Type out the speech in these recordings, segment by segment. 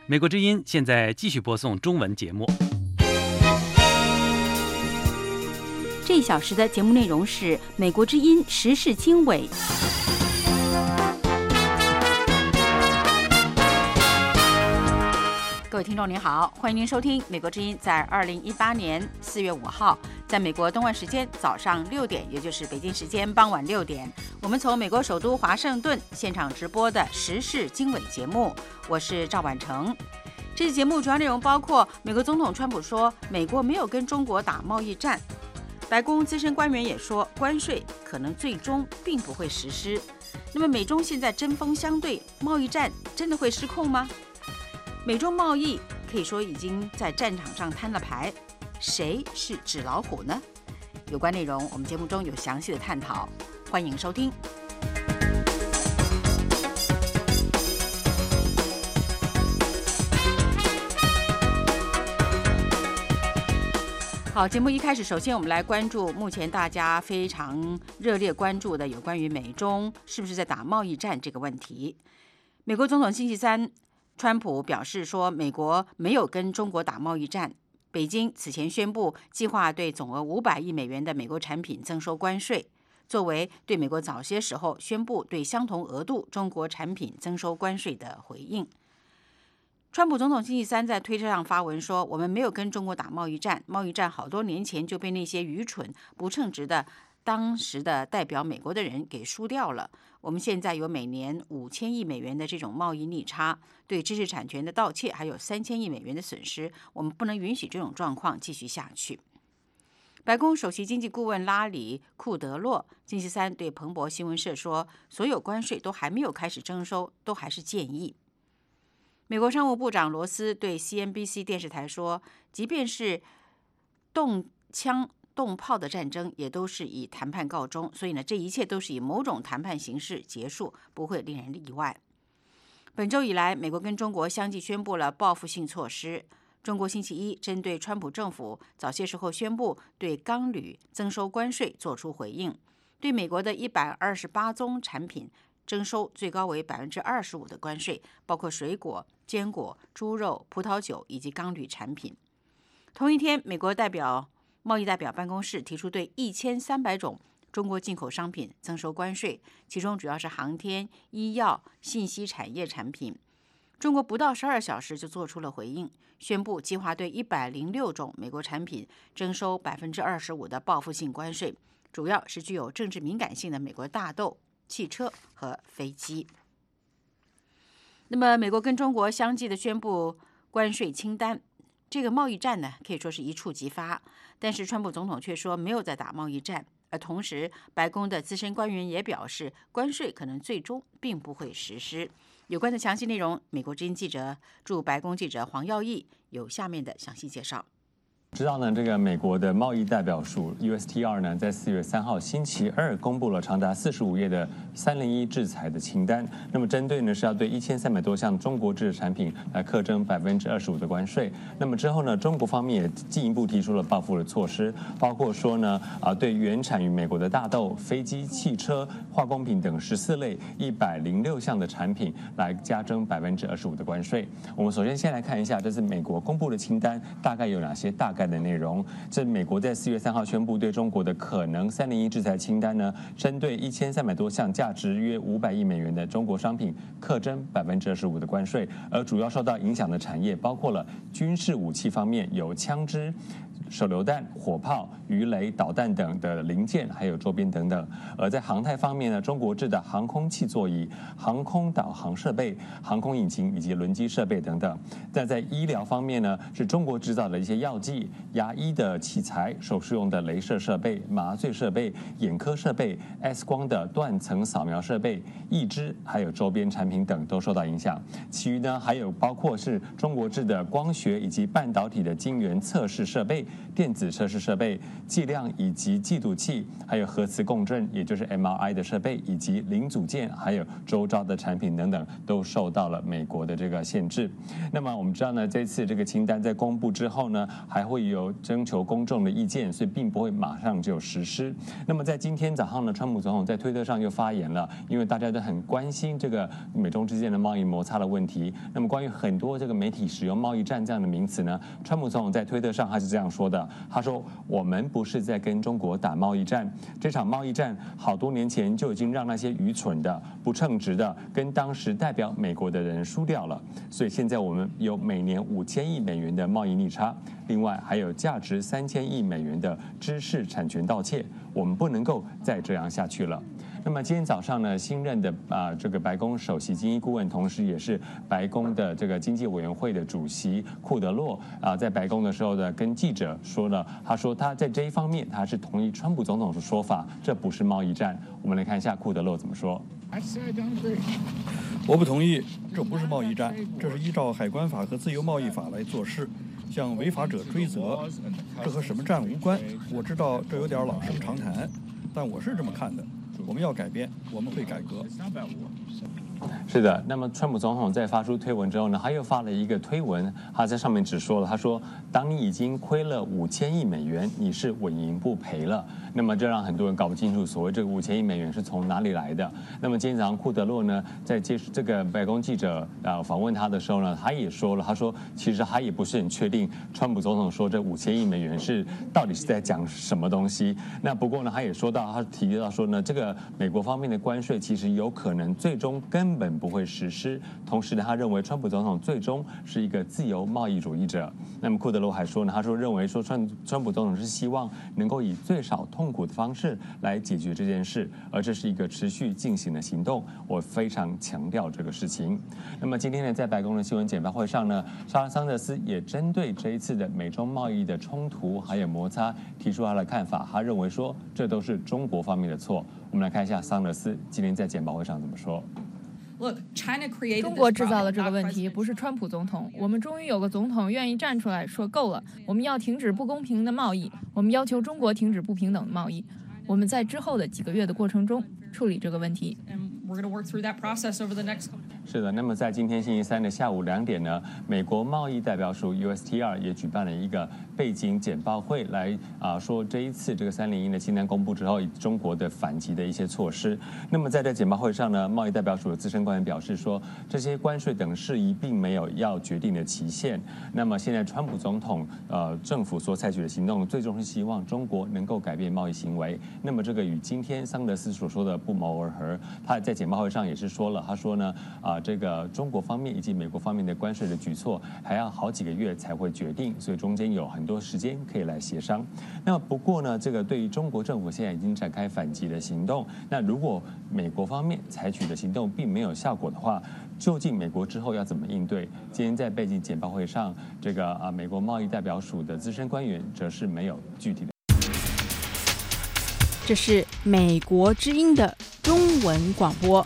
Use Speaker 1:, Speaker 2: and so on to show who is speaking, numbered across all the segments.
Speaker 1: 美国之音现在继续播送中文节目。
Speaker 2: 这一小时的节目内容是美国之音时事经纬。各位听众您好，欢迎您收听美国之音在2018年4月5号，在美国东岸时间早上6点，也就是北京时间傍晚6点，我们从美国首都华盛顿现场直播的时事经纬节目，我是赵婉成。这期节目主要内容包括美国总统川普说美国没有跟中国打贸易战，白宫资深官员也说关税可能最终并不会实施。那么美中现在针锋相对，贸易战真的会失控吗？美中贸易可以说已经在战场上摊了牌，谁是纸老虎呢？有关内容我们节目中有详细的探讨，欢迎收听。好，节目一开始，首先我们来关注目前大家非常热烈关注的有关于美中是不是在打贸易战这个问题。美国总统星期三川普表示说，美国没有跟中国打贸易战。北京此前宣布计划对总额500亿美元的美国产品征收关税，作为对美国早些时候宣布对相同额度中国产品征收关税的回应。川普总统星期三在推特上发文说，我们没有跟中国打贸易战，贸易战好多年前就被那些愚蠢不称职的当时的代表美国的人给输掉了。我们现在有每年5000亿美元的这种贸易逆差，对知识产权的盗窃还有3000亿美元的损失，我们不能允许这种状况继续下去。白宫首席经济顾问拉里·库德洛星期三对彭博新闻社说，所有关税都还没有开始征收，都还是建议。美国商务部长罗斯对 CNBC 电视台说，即便是动枪动炮的战争也都是以谈判告终，所以呢，这一切都是以某种谈判形式结束，不会令人意外。本周以来，美国跟中国相继宣布了报复性措施。中国星期一针对川普政府早些时候宣布对钢铝征收关税做出回应，对美国的128宗产品征收最高为25%的关税，包括水果、坚果、猪肉、葡萄酒以及钢铝产品。同一天，美国贸易代表办公室提出对1300种中国进口商品征收关税，其中主要是航天、医药、信息产业产品。中国不到12小时就做出了回应，宣布计划对106种美国产品征收25%的报复性关税，主要是具有政治敏感性的美国大豆、汽车和飞机。那么，美国跟中国相继的宣布关税清单，这个贸易战呢，可以说是一触即发。但是川普总统却说没有在打贸易战，而同时白宫的资深官员也表示，关税可能最终并不会实施。有关的详细内容，美国之音记者驻白宫记者黄耀义有下面的详细介绍。
Speaker 3: 知道呢，这个美国的贸易代表署 USTR 呢，在4月3号星期二公布了长达45页的301制裁的清单。那么针对呢是要对1300多项中国制的产品来课征25%的关税。那么之后呢，中国方面也进一步提出了报复的措施，包括说呢对原产于美国的大豆、飞机、汽车、化工品等14类106项的产品来加征25%的关税。我们首先先来看一下，这是美国公布的清单大概有哪些大概的内容。这美国在4月3号宣布对中国的可能301制裁清单呢，针对1300多项价值约500亿美元的中国商品课征25%的关税，而主要受到影响的产业包括了军事武器方面有枪支、手榴弹、火炮、鱼雷、导弹等的零件，还有周边等等。而在航太方面呢，中国制的航空器座椅、航空导航设备、航空引擎以及轮机设备等等。但在医疗方面呢，是中国制造的一些药剂、牙医的器材、手术用的雷射设备、麻醉设备、眼科设备、X 光的断层扫描设备、义肢，还有周边产品等都受到影响。其余呢，还有包括是中国制的光学以及半导体的晶圆测试设备、电子测试设备、计量以及计度器，还有核磁共振，也就是 MRI 的设备，以及零组件，还有周遭的产品等等，都受到了美国的这个限制。那么我们知道呢，这次这个清单在公布之后呢，还会会有征求公众的意见，所以并不会马上就实施。那么在今天早上呢，川普总统在推特上又发言了，因为大家都很关心这个美中之间的贸易摩擦的问题。那么关于很多这个媒体使用贸易战这样的名词呢，川普总统在推特上他是这样说的，他说我们不是在跟中国打贸易战，这场贸易战好多年前就已经让那些愚蠢的、不称职的跟当时代表美国的人输掉了，所以现在我们有每年5000亿美元的贸易逆差，另外还有价值3000亿美元的知识产权盗窃，我们不能够再这样下去了。那么今天早上呢，新任的这个白宫首席经济顾问，同时也是白宫的这个经济委员会的主席库德洛在白宫的时候呢，跟记者说了，他说他在这一方面他是同意川普总统的说法，这不是贸易战。我们来看一下库德洛怎么说。
Speaker 4: 我不同意，这不是贸易战，这是依照海关法和自由贸易法来做事，向违法者追责，这和什么战无关。我知道这有点老生常谈，但我是这么看的。我们要改变，我们会改革。
Speaker 3: 是的，那么川普总统在发出推文之后呢，他又发了一个推文，他在上面只说了，他说：“当你已经亏了5000亿美元，你是稳赢不赔了。”那么这让很多人搞不清楚，所谓这个5000亿美元是从哪里来的。那么今天早上库德洛呢，在接受这个白宫记者访问他的时候呢，他也说了，他说其实他也不是很确定，川普总统说这5000亿美元到底是在讲什么东西。那不过呢，他也说到，他提到说呢，这个美国方面的关税其实有可能最终根本不会实施。同时呢，他认为川普总统最终是一个自由贸易主义者。那么库德洛还说呢，他说认为说川普总统是希望能够以最少痛苦的方式来解决这件事，而这是一个持续进行的行动。我非常强调这个事情。那么今天呢，在白宫的新闻简报会上呢，桑德斯也针对这一次的美中贸易的冲突还有摩擦提出他的看法。他认为说这都是中国方面的错。我们来看一下桑德斯今天在简报会上怎么说。
Speaker 5: 中国制造了这个问题，不是川普总统。我们终于有个总统愿意站出来说够了，我们要停止不公平的贸易，我们要求中国停止不平等的贸易。我们在之后的几个月的过程中处理这个问题。
Speaker 3: 是的，那么在今天星期三的下午2点呢，美国贸易代表署 USTR 也举办了一个背景简报会，来说这一次这个301的清单公布之后，中国的反击的一些措施。那么在这简报会上呢，贸易代表署的资深官员表示说，这些关税等事宜并没有要决定的期限。那么现在川普总统政府所采取的行动，最终是希望中国能够改变贸易行为。那么这个与今天桑德斯所说的不谋而合。他在简报会上也是说了，他说呢这个中国方面以及美国方面的关税的举措还要好几个月才会决定，所以中间有很多时间可以来协商。那么不过呢，这个对于中国政府现在已经展开反击的行动，那如果美国方面采取的行动并没有效果的话，究竟美国之后要怎么应对？今天在背景简报会上，这个美国贸易代表署的资深官员则是没有具体的。
Speaker 6: 这是美国之音的中文广播。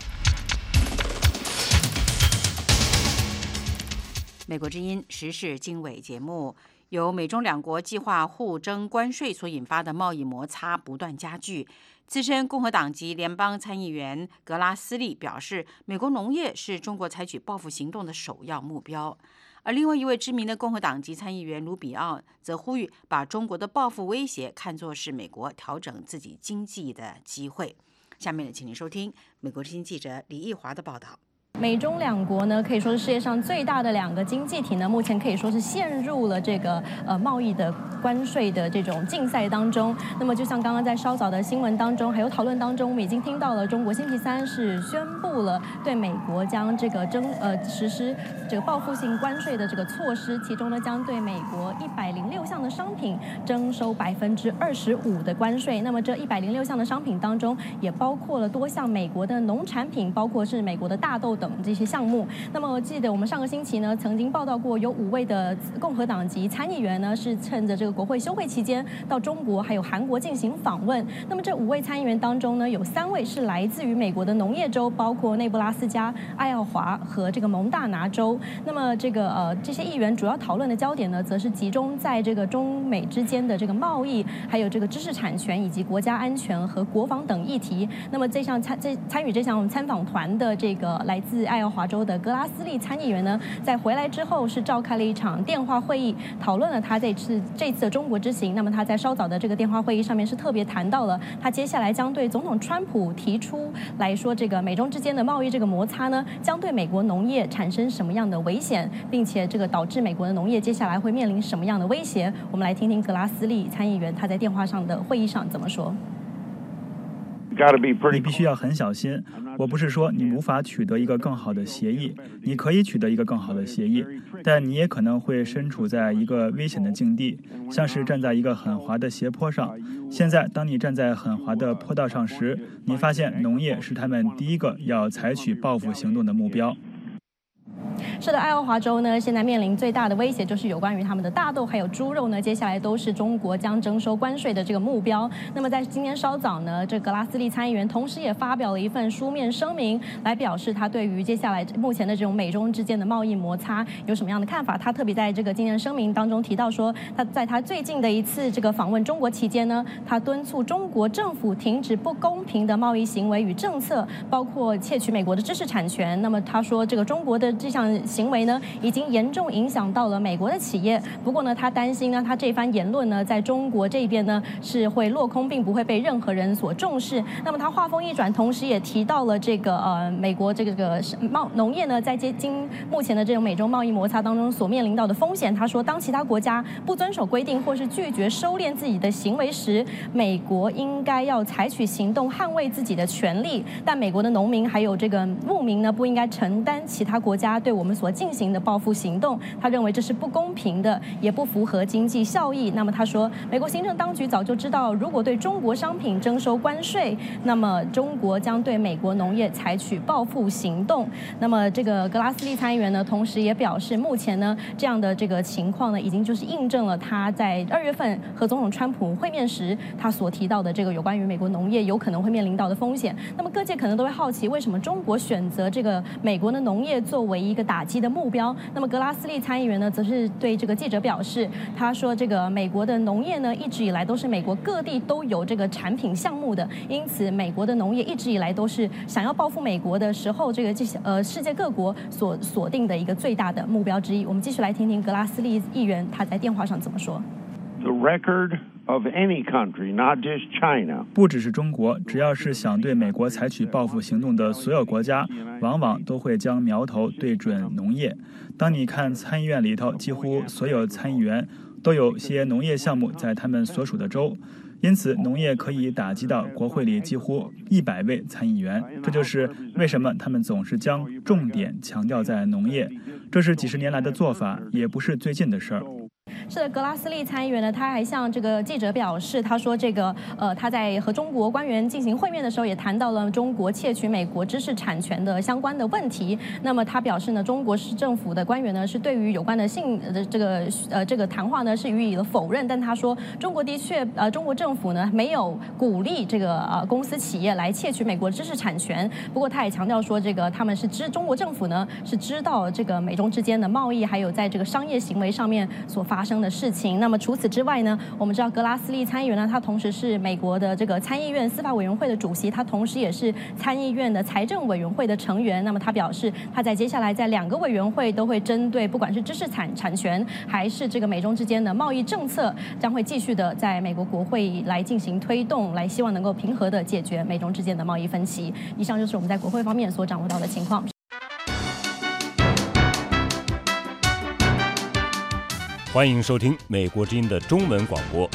Speaker 2: 美国之音时事经纬节目，由美中两国计划互征关税所引发的贸易摩擦不断加剧。资深共和党籍联邦参议员格拉斯利表示，美国农业是中国采取报复行动的首要目标。而另外一位知名的共和党籍参议员卢比奥则呼吁把中国的报复威胁看作是美国调整自己经济的机会。下面请您收听美国之音记者李义华的报道。
Speaker 7: 美中两国呢，可以说是世界上最大的两个经济体呢，目前可以说是陷入了这个贸易的关税的这种竞赛当中。那么就像刚刚在稍早的新闻当中还有讨论当中，我们已经听到了中国星期三是宣布了对美国将这个实施这个报复性关税的这个措施，其中呢将对美国106项的商品征收25%的关税。那么这106项的商品当中，也包括了多项美国的农产品，包括是美国的大豆等这些项目。那么我记得我们上个星期呢曾经报道过，有5位的共和党籍参议员呢是趁着这个国会休会期间到中国还有韩国进行访问。那么这5位参议员当中呢，有3位是来自于美国的农业州，包括内布拉斯加、爱奥华和这个蒙大拿州。那么这些议员主要讨论的焦点呢，则是集中在这个中美之间的这个贸易，还有这个知识产权以及国家安全和国防等议题。那么参与这项参访团的这个来自爱奥华州的格拉斯利参议员呢，在回来之后是召开了一场电话会议，讨论了他这次色中国之行。那么他在稍早的这个电话会议上面是特别谈到了，他接下来将对总统川普提出来说，这个美中之间的贸易这个摩擦呢，将对美国农业产生什么样的危险，并且这个导致美国的农业接下来会面临什么样的威胁。我们来听听格拉斯利参议员他在电话上的会议上怎么说。
Speaker 8: 你必须要很小心。我不是说你无法取得一个更好的协议，你可以取得一个更好的协议，但你也可能会身处在一个危险的境地，像是站在一个很滑的斜坡上。现在，当你站在很滑的坡道上时，你发现农业是他们第一个要采取报复行动的目标。
Speaker 7: 是的，爱荷华州呢，现在面临最大的威胁就是有关于他们的大豆还有猪肉呢，接下来都是中国将征收关税的这个目标。那么在今天稍早呢，这格拉斯利参议员同时也发表了一份书面声明，来表示他对于接下来目前的这种美中之间的贸易摩擦有什么样的看法。他特别在这个今天声明当中提到说，他在他最近的一次这个访问中国期间呢，他敦促中国政府停止不公平的贸易行为与政策，包括窃取美国的知识产权。那么他说，这个中国的这项行为呢，已经严重影响到了美国的企业。不过呢，他担心呢，他这番言论呢，在中国这边呢是会落空，并不会被任何人所重视。那么他话锋一转，同时也提到了这个美国这个农业呢，在经目前的这种美中贸易摩擦当中所面临到的风险。他说，当其他国家不遵守规定或是拒绝收敛自己的行为时，美国应该要采取行动捍卫自己的权利。但美国的农民还有这个牧民呢，不应该承担其他国家对我们所进行的报复行动。他认为这是不公平的，也不符合经济效益。那么他说，美国行政当局早就知道，如果对中国商品征收关税，那么中国将对美国农业采取报复行动。那么这个格拉斯利参议员呢，同时也表示，目前呢这样的这个情况呢，已经就是印证了他在2月份和总统川普会面时他所提到的这个有关于美国农业有可能会面临到的风险。那么各界可能都会好奇，为什么中国选择这个美国的农业作为一个打击的目标？那么格拉斯利参议员呢，则是对这个记者表示，他说这个美国的农业呢，一直以来都是美国各地都有这个产品项目的，因此美国的农业一直以来都是想要报复美国的时候，世界各国所锁定的一个最大的目标之一。我们继续来听听格拉斯利议员他在电话上怎么说。
Speaker 9: The record of any country, not just China.
Speaker 8: 不只是中国，只要是想对美国采取报复行动的所有国家，往往都会将苗头对准农业。当你看参议院里头，几乎所有参议员都有些农业项目在他们所属的州，因此农业可以打击到国会里几乎100位参议员。这就是为什么他们总是将重点强调在农业，这是几十年来的做法，也不是最近的事儿。
Speaker 7: 是的，格拉斯利参议员呢，他还向这个记者表示，他说这个他在和中国官员进行会面的时候，也谈到了中国窃取美国知识产权的相关的问题。那么他表示呢，中国市政府的官员呢是对于有关的这个谈话呢是予以了否认。但他说，中国的确中国政府呢没有鼓励这个公司企业来窃取美国知识产权。不过他也强调说，这个他们是中国政府呢是知道这个美中之间的贸易还有在这个商业行为上面所发生的事情。那么除此之外呢，我们知道格拉斯利参议员呢，他同时是美国的这个参议院司法委员会的主席，他同时也是参议院的财政委员会的成员。那么他表示，他在接下来在2个委员会都会针对不管是知识产权还是这个美中之间的贸易政策，将会继续的在美国国会来进行推动，来希望能够平和的解决美中之间的贸易分歧。以上就是我们在国会方面所掌握到的情况。
Speaker 10: 欢迎收听美国之音的中文广播。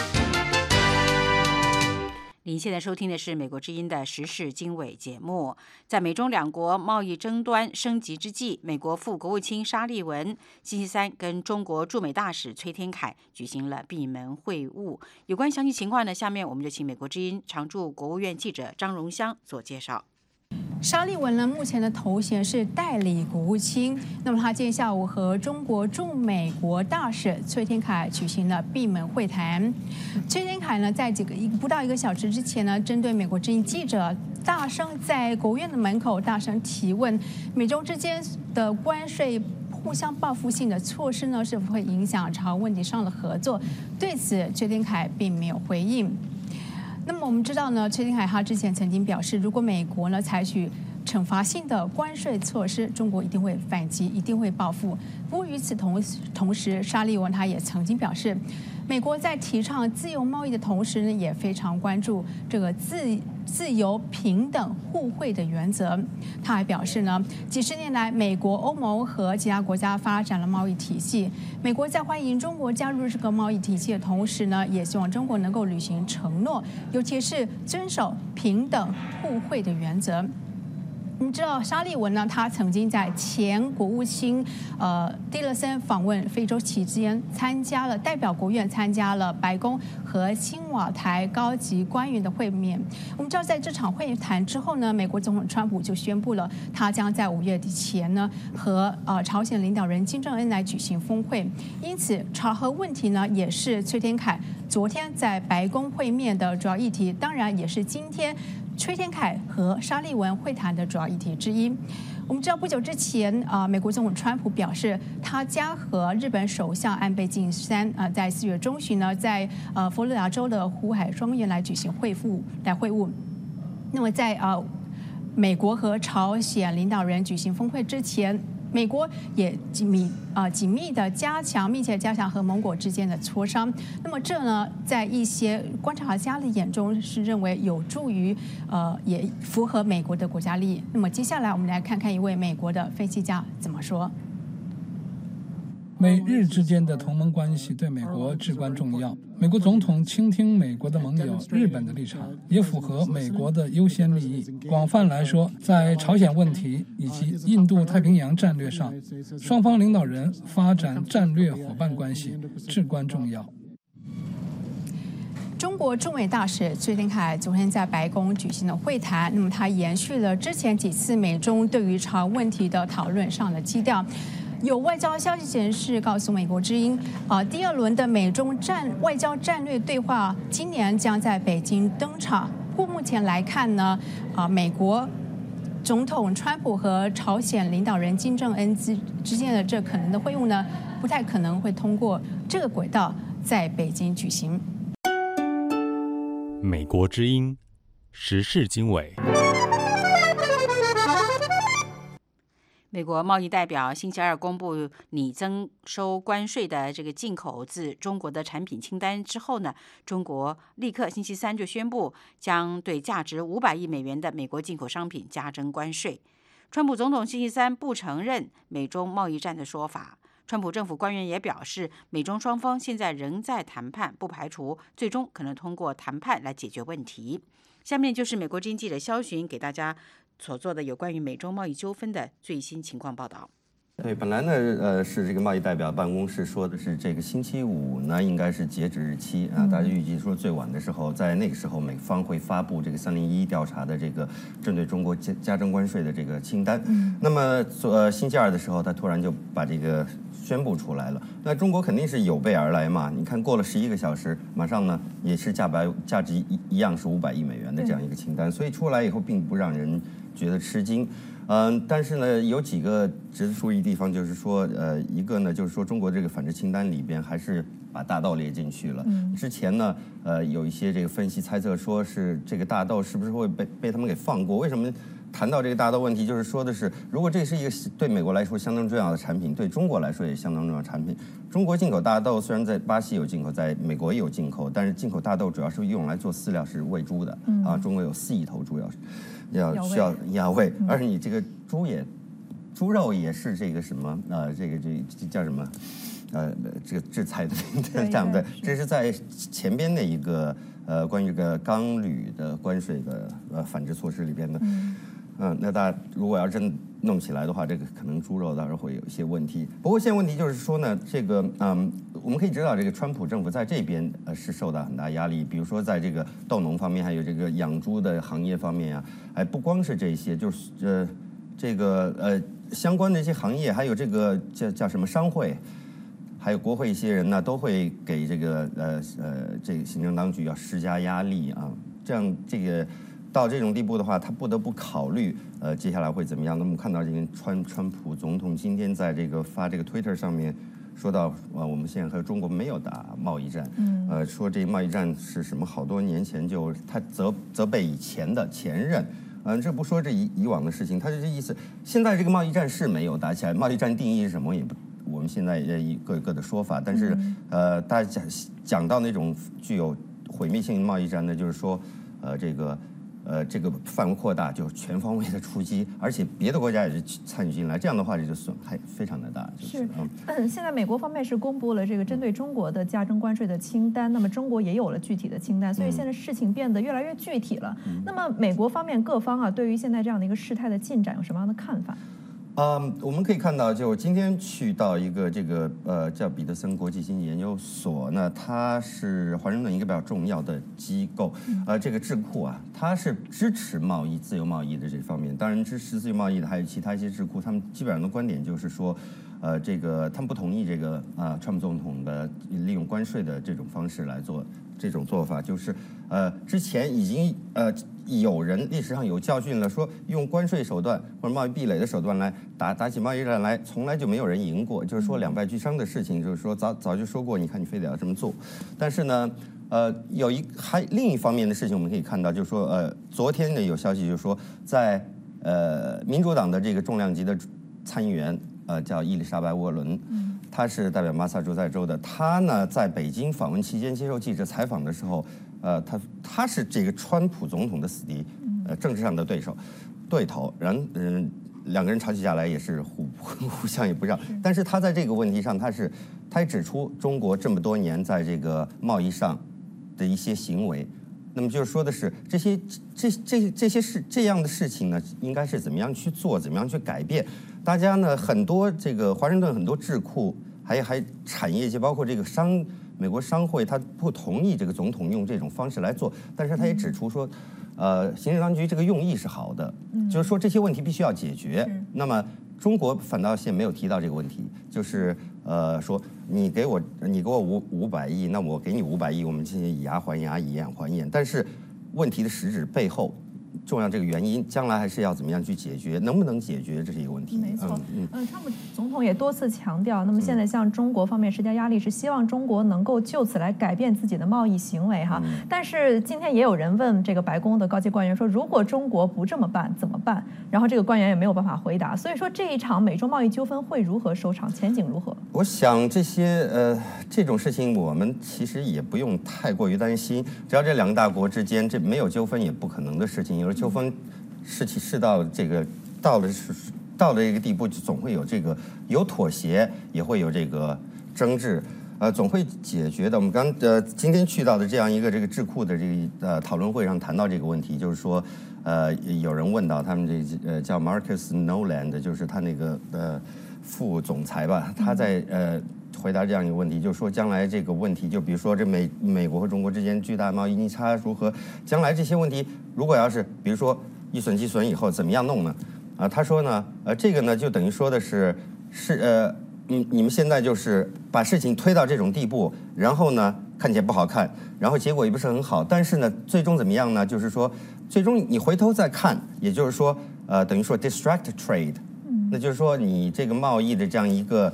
Speaker 2: 您现在收听的是美国之音的时事经纬节目。在美中两国贸易争端升级之际，美国副国务卿沙利文星期三跟中国驻美大使崔天凯举行了闭门会晤。有关详细情况呢，下面我们就请美国之音常驻国务院记者张荣香做介绍。
Speaker 11: 沙利文呢，目前的头衔是代理国务卿。那么他今天下午和中国驻美国大使崔天凯举行了闭门会谈。崔天凯呢，在不到1个小时之前呢，针对美国之音记者大声在国务院的门口大声提问，美中之间的关税互相报复性的措施呢，是否会影响朝问题上的合作？对此，崔天凯并没有回应。那么我们知道呢，崔天凯他之前曾经表示，如果美国呢采取惩罚性的关税措施，中国一定会反击，一定会报复。不过与此同时，沙利文他也曾经表示，美国在提倡自由贸易的同时呢，也非常关注这个自由、平等、互惠的原则。他还表示呢，几十年来，美国、欧盟和其他国家发展了贸易体系。美国在欢迎中国加入这个贸易体系的同时呢，也希望中国能够履行承诺，尤其是遵守平等、互惠的原则。我们知道沙利文呢，他曾经在前国务卿蒂勒森访问非洲期间，代表国务院参加了白宫和青瓦台高级官员的会面。我们知道，在这场会谈之后呢，美国总统川普就宣布了，他将在5月底前呢和朝鲜领导人金正恩来举行峰会。因此，朝核问题呢也是崔天凯昨天在白宫会面的主要议题，当然也是今天崔天凯和沙利文会谈的主要议题之一。我们知道，不久之前，美国总统川普表示，他将和日本首相安倍晋三在4月中旬呢，在佛罗里达州的湖海庄园来举行会晤。那么在美国和朝鲜领导人举行峰会之前，美国也紧密的密切加强和盟国之间的磋商。那么这呢，在一些观察家的眼中是认为有助于也符合美国的国家利益。那么接下来我们来看看一位美国的分析家怎么说。
Speaker 12: 美日之间的同盟关系对美国至关重要。美国总统倾听美国的盟友日本的立场，也符合美国的优先利益。广泛来说，在朝鲜问题以及印度太平洋战略上，双方领导人发展战略伙伴关系至关重要。
Speaker 11: 中国驻美大使崔天凯昨天在白宫举行了会谈，那么他延续了之前几次美中对于朝问题的讨论上的基调。有外交消息人士告诉美国之音，第2轮的美中外交战略对话今年将在北京登场。不过目前来看呢，美国总统川普和朝鲜领导人金正恩之间的这可能的会晤呢，不太可能会通过这个轨道在北京举行。
Speaker 10: 美国之音，时事经纬。
Speaker 2: 美国贸易代表星期二公布拟增收关税的这个进口自中国的产品清单之后呢，中国立刻星期三就宣布将对价值500亿美元的美国进口商品加征关税。川普总统星期三不承认美中贸易战的说法。川普政府官员也表示，美中双方现在仍在谈判，不排除最终可能通过谈判来解决问题。下面就是美国之音记者肖寻给大家所做的有关于美中贸易纠纷的最新情况报道。
Speaker 13: 对，本来呢，是这个贸易代表办公室说的是这个星期5呢，应该是截止日期啊。大家预计说最晚的时候，在那个时候美方会发布这个301调查的这个针对中国加征关税的这个清单。那么星期2的时候，他突然就把这个宣布出来了。那中国肯定是有备而来嘛。你看过了11个小时，马上呢也是价值一样是500亿美元的这样一个清单，所以出来以后并不让人觉得吃惊。但是呢，有几个值得注意的地方，就是说，一个呢，就是说中国这个反制清单里边还是把大豆列进去了。之前呢，有一些这个分析猜测说是这个大豆是不是会被他们给放过？为什么谈到这个大豆问题，就是说的是，如果这是一个对美国来说相当重要的产品，对中国来说也相当重要的产品。中国进口大豆虽然在巴西有进口，在美国也有进口，但是进口大豆主要是用来做饲料，是喂猪的。中国有4亿头猪需要压喂，而且你这个猪肉也是这个什么这叫什么这个制裁的这样对，这是在前边的一个关于这个钢铝的关税的反制措施里边的。那大家如果要真弄起来的话，这个可能猪肉当然会有一些问题。不过现在问题就是说呢，这个我们可以知道，这个川普政府在这边是受到很大压力，比如说在这个豆农方面，还有这个养猪的行业方面啊，还不光是这些，就是这个相关的一些行业，还有这个叫什么商会，还有国会一些人呢，都会给这个这个行政当局要施加压力啊，这样这个。到这种地步的话，他不得不考虑，接下来会怎么样？那么看到这个川普总统今天在这个发这个 Twitter 上面说到，我们现在和中国没有打贸易战，说这贸易战是什么？好多年前就他责备以前的前任这不说这以往的事情，他是这意思。现在这个贸易战是没有打起来，贸易战定义是什么也不，我们现在也各有各的说法。但是大家讲到那种具有毁灭性贸易战呢，就是说这个范围扩大，就是全方位的出击，而且别的国家也是参与进来，这样的话，这就损害非常的大。
Speaker 7: 现在美国方面是公布了这个针对中国的加征关税的清单，那么中国也有了具体的清单，所以现在事情变得越来越具体了。那么美国方面各方对于现在这样的一个事态的进展有什么样的看法？
Speaker 13: 我们可以看到，就今天去到一个这个叫彼得森国际经济研究所呢，它是华盛顿一个比较重要的机构，这个智库它是支持自由贸易的这方面。当然，支持自由贸易的还有其他一些智库，他们基本上的观点就是说，他们不同意这个川普总统的利用关税的这种方式来做这种做法，就是之前已经有人历史上有教训了，说用关税手段或者贸易壁垒的手段来打起贸易战来，从来就没有人赢过，就是说两败俱伤的事情，就是说早就说过，你看你非得要这么做。但是呢，另一方面的事情我们可以看到，就是说昨天呢有消息就是说，在民主党的这个重量级的参议员叫伊丽莎白·沃伦，他是代表马萨诸塞州的，他呢在北京访问期间接受记者采访的时候，他是这个川普总统的死敌，政治上的对头，两个人吵起架来也是互相也不让。但是他在这个问题上，他也指出中国这么多年在这个贸易上的一些行为，那么就是说的是这些这样的事情呢，应该是怎么样去做，怎么样去改变。大家呢很多这个华盛顿很多智库还产业界，包括这个美国商会，他不同意这个总统用这种方式来做，但是他也指出说，行政当局这个用意是好的，就是说这些问题必须要解决。那么中国反倒现没有提到这个问题，就是说你给我500亿，那我给你500亿，我们进行以牙还牙，以眼还眼。但是问题的实质背后，重要这个原因，将来还是要怎么样去解决，能不能解决，这是一个问题。
Speaker 7: 没错，川普总统也多次强调，那么现在向中国方面施加压力，是希望中国能够就此来改变自己的贸易行为哈。但是今天也有人问这个白宫的高级官员说，如果中国不这么办怎么办？然后这个官员也没有办法回答。所以说这一场美中贸易纠纷会如何收场，前景如何？
Speaker 13: 我想这种事情我们其实也不用太过于担心，只要这两个大国之间这没有纠纷也不可能的事情，有了纠纷是到了这个地步，总会有有妥协，也会有这个争执，总会解决的。我们今天去到的这样一个这个智库的这个讨论会上谈到这个问题，就是说有人问到他们叫 Marcus Noland， 就是他那个副总裁吧，他在回答这样一个问题，就是说将来这个问题，就比如说这美国和中国之间巨大贸易逆差如何，将来这些问题如果要是比如说一损俱损以后怎么样弄呢？他说呢，这个呢就等于说的是你们现在就是把事情推到这种地步，然后呢看起来不好看，然后结果也不是很好，但是呢最终怎么样呢？就是说最终你回头再看，也就是说等于说 distract trade。那就是说，你这个贸易的这样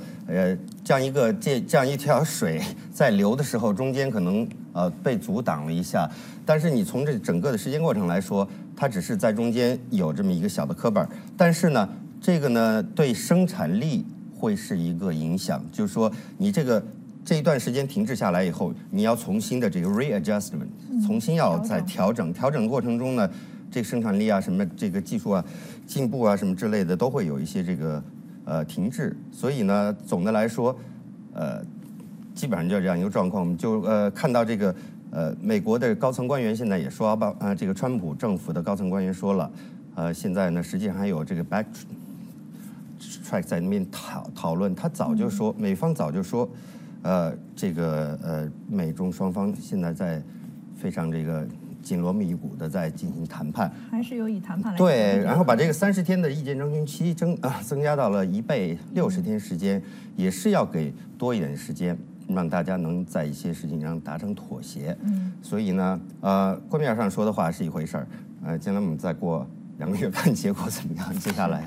Speaker 13: 一条水在流的时候，中间可能被阻挡了一下，但是你从这整个的时间过程来说，它只是在中间有这么一个小的磕绊，但是呢，这个呢对生产力会是一个影响，就是说你这一段时间停滞下来以后，你要重新的这个 readjustment， 重新要再调整的过程中呢，这个生产力啊，什么这个技术啊进步啊什么之类的，都会有一些这个停滞。所以呢，总的来说，基本上就这样一个状况。我们就看到这个美国的高层官员现在也说，这个川普政府的高层官员说了，现在呢实际上还有这个 backtrack 在那边讨论。他早就说，美方早就说，这个美中双方现在在非常这个紧锣密鼓的在进行谈判，
Speaker 7: 还是有以谈判来
Speaker 13: 对，然后把这个30天的意见征询期增加到了1倍，60天时间，也是要给多一点时间，让大家能在一些事情上达成妥协。所以呢，官面上说的话是一回事儿，将来我们再过2个月看结果怎么样。接下来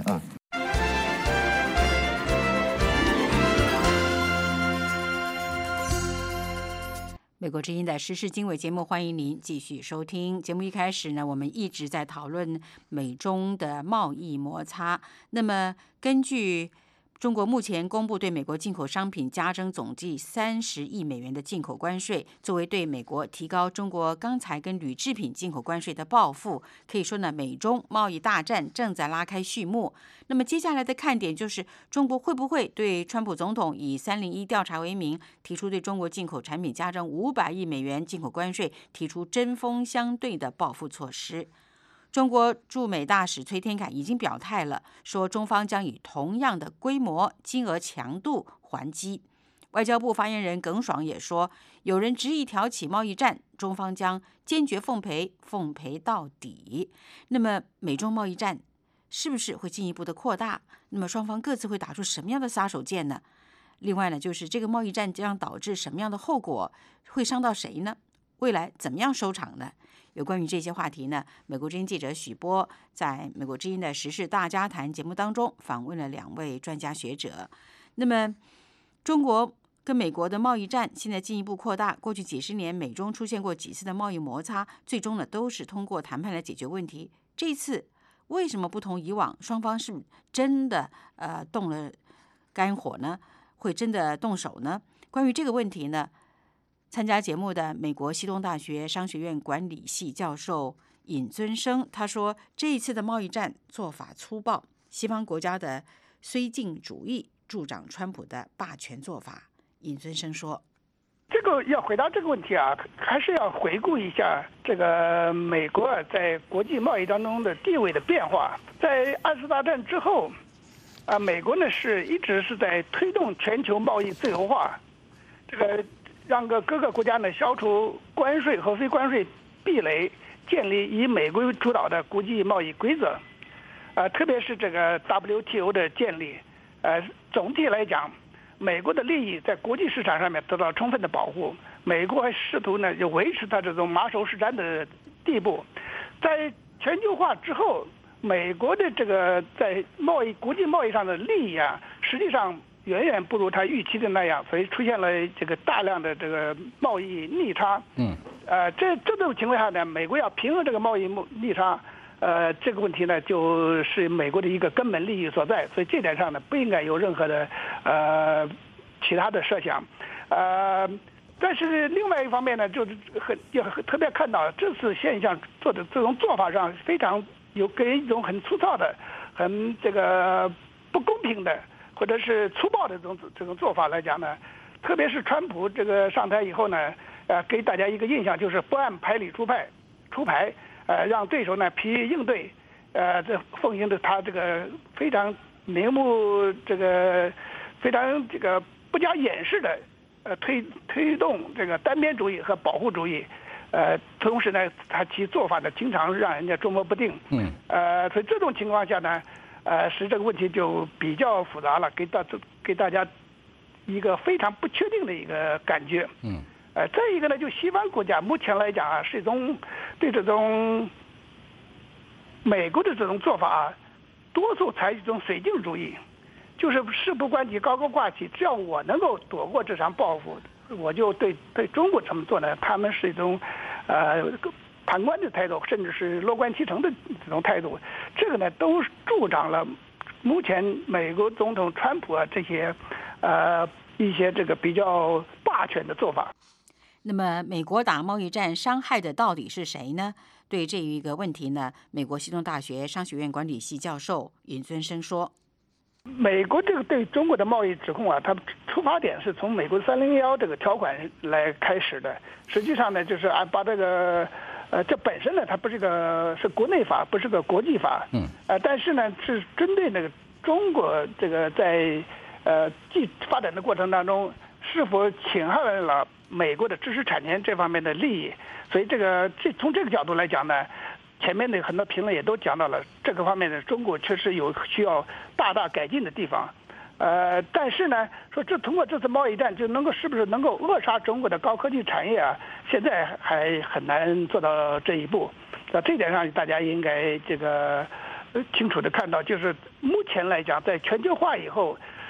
Speaker 2: 美国之音的时事经纬节目，欢迎您继续收听。节目一开始呢，我们一直在讨论美中的贸易摩擦。那么，根据中国目前公布对美国进口商品加征总计30亿美元的进口关税，作为对美国提高中国钢材跟铝制品进口关税的报复，可以说呢，美中贸易大战正在拉开序幕。那么接下来的看点就是中国会不会对川普总统以301调查为名，提出对中国进口产品加征500亿美元进口关税，提出针锋相对的报复措施。中国驻美大使崔天凯已经表态了，说中方将以同样的规模、金额、强度还击。外交部发言人耿爽也说，有人执意挑起贸易战，中方将坚决奉陪，奉陪到底。那么，美中贸易战是不是会进一步的扩大？那么双方各自会打出什么样的杀手锏呢？另外呢，就是这个贸易战将导致什么样的后果？会伤到谁呢？未来怎么样收场呢？有关于这些话题呢，美国之音记者许波在美国之音的时事大家谈节目当中访问了2位专家学者。那么，中国跟美国的贸易战现在进一步扩大，过去几十年美中出现过几次的贸易摩擦，最终呢都是通过谈判来解决问题。这一次为什么不同以往？双方是真的动了肝火呢？会真的动手呢？关于这个问题呢，参加节目的美国西东大学商学院管理系教授尹尊生他说，这一次的贸易战做法粗暴，西方国家的绥靖主义助长川普的霸权做法。尹尊生说，
Speaker 14: 这个要回答这个问题啊，还是要回顾一下这个美国在国际贸易当中的地位的变化。在2次大战之后美国呢一直是在推动全球贸易自由化，这个让各个国家呢消除关税和非关税壁垒，建立以美国为主导的国际贸易规则。特别是这个 WTO 的建立，总体来讲，美国的利益在国际市场上面得到充分的保护。美国还试图呢就维持它这种马首是瞻的地步。在全球化之后，美国的这个在国际贸易上的利益啊，实际上远远不如他预期的那样，所以出现了这个大量的这个贸易逆差。这种情况下呢，美国要平衡这个贸易逆差，这个问题呢就是美国的一个根本利益所在，所以这点上呢不应该有任何的其他的设想。但是另外一方面呢，就是特别看到这次现象做的这种做法上非常给一种很粗糙的、很这个不公平的，或者是粗暴的这种做法来讲呢，特别是川普这个上台以后呢，给大家一个印象就是不按牌理出牌，让对手呢疲于应对，这奉行的他这个非常明目非常不加掩饰的推动这个单边主义和保护主义。同时呢，他其做法呢，经常让人家捉摸不定。所以这种情况下呢，使这个问题就比较复杂了，给大家一个非常不确定的一个感觉。再一个呢，就西方国家目前来讲啊，是一种对这种美国的这种做法啊，多数采取一种绥靖主义，就是事不关己高高挂起，只要我能够躲过这场报复，我就对中国这么做呢，他们是一种旁观的态度，甚至是乐观其成的这种态度。这个呢，都助长了目前美国总统川普啊这些一些这个比较霸权的做法。
Speaker 2: 那么，美国打贸易战伤害的到底是谁呢？对这一个问题呢，美国西东大学商学院管理系教授尹尊生说，
Speaker 14: 美国这个对中国的贸易指控啊，它出发点是从美国301这个条款来开始的。实际上呢，就是把这个这本身呢，它不是是国内法，不是个国际法。但是呢，是针对那个中国这个在发展的过程当中，是否侵害了美国的知识产权这方面的利益。所以从这个角度来讲呢，前面的很多评论也都讲到了这个方面的中国确实有需要大大改进的地方。但是呢，说通过这次贸易战是不是能够扼杀中国的高科技产业啊？现在还很难做到这一步。在这点上，大家应该清楚的看到，就是目前来讲，在全球化以后，任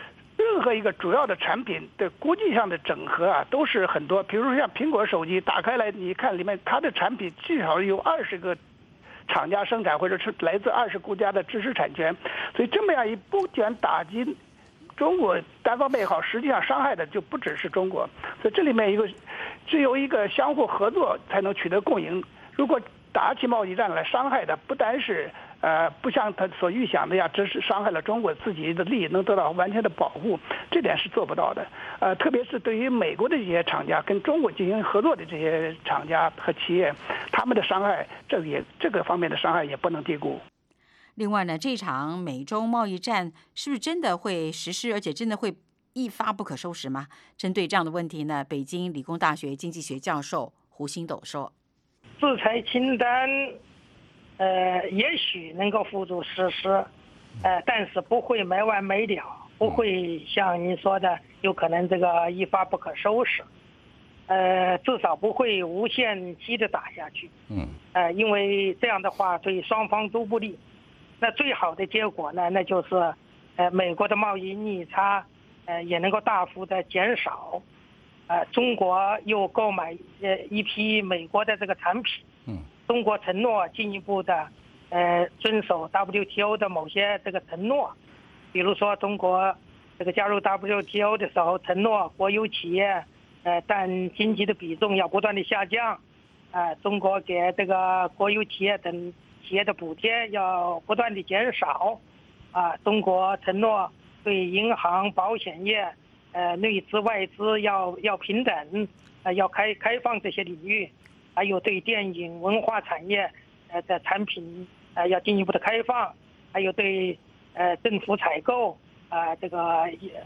Speaker 14: 任何一个主要的产品的国际上的整合啊，都是很多。比如说像苹果手机打开来，你看里面它的产品至少有20个厂家生产，或者是来自20国家的知识产权。所以这么样一不断打击中国单方面也好，实际上伤害的就不只是中国。所以这里面只有一个相互合作才能取得共赢。如果打起贸易战来，伤害的不单是不像他所预想的呀，只是伤害了中国自己的利益能得到完全的保护，这点是做不到的。特别是对于美国的这些厂家跟中国进行合作的这些厂家和企业，他们的伤害，这个方面的伤害也不能低估。
Speaker 2: 另外呢，这场美中贸易战是不是真的会实施，而且真的会一发不可收拾吗？针对这样的问题呢，北京理工大学经济学教授胡星斗说：“
Speaker 15: 制裁清单，也许能够付诸实施，但是不会没完没了，不会像您说的有可能这个一发不可收拾，至少不会无限期的打下去。因为这样的话对双方都不利。那最好的结果呢，那就是，美国的贸易逆差，也能够大幅的减少，中国又购买一批美国的这个产品，中国承诺进一步的，遵守 WTO 的某些这个承诺，比如说中国这个加入 WTO 的时候承诺国有企业，占经济的比重要不断的下降，中国给这个国有企业等企业的补贴要不断的减少，中国承诺对银行、保险业，内资外资要平等，要开放这些领域，还有对电影文化产业的产品要进一步的开放，还有对政府采购这个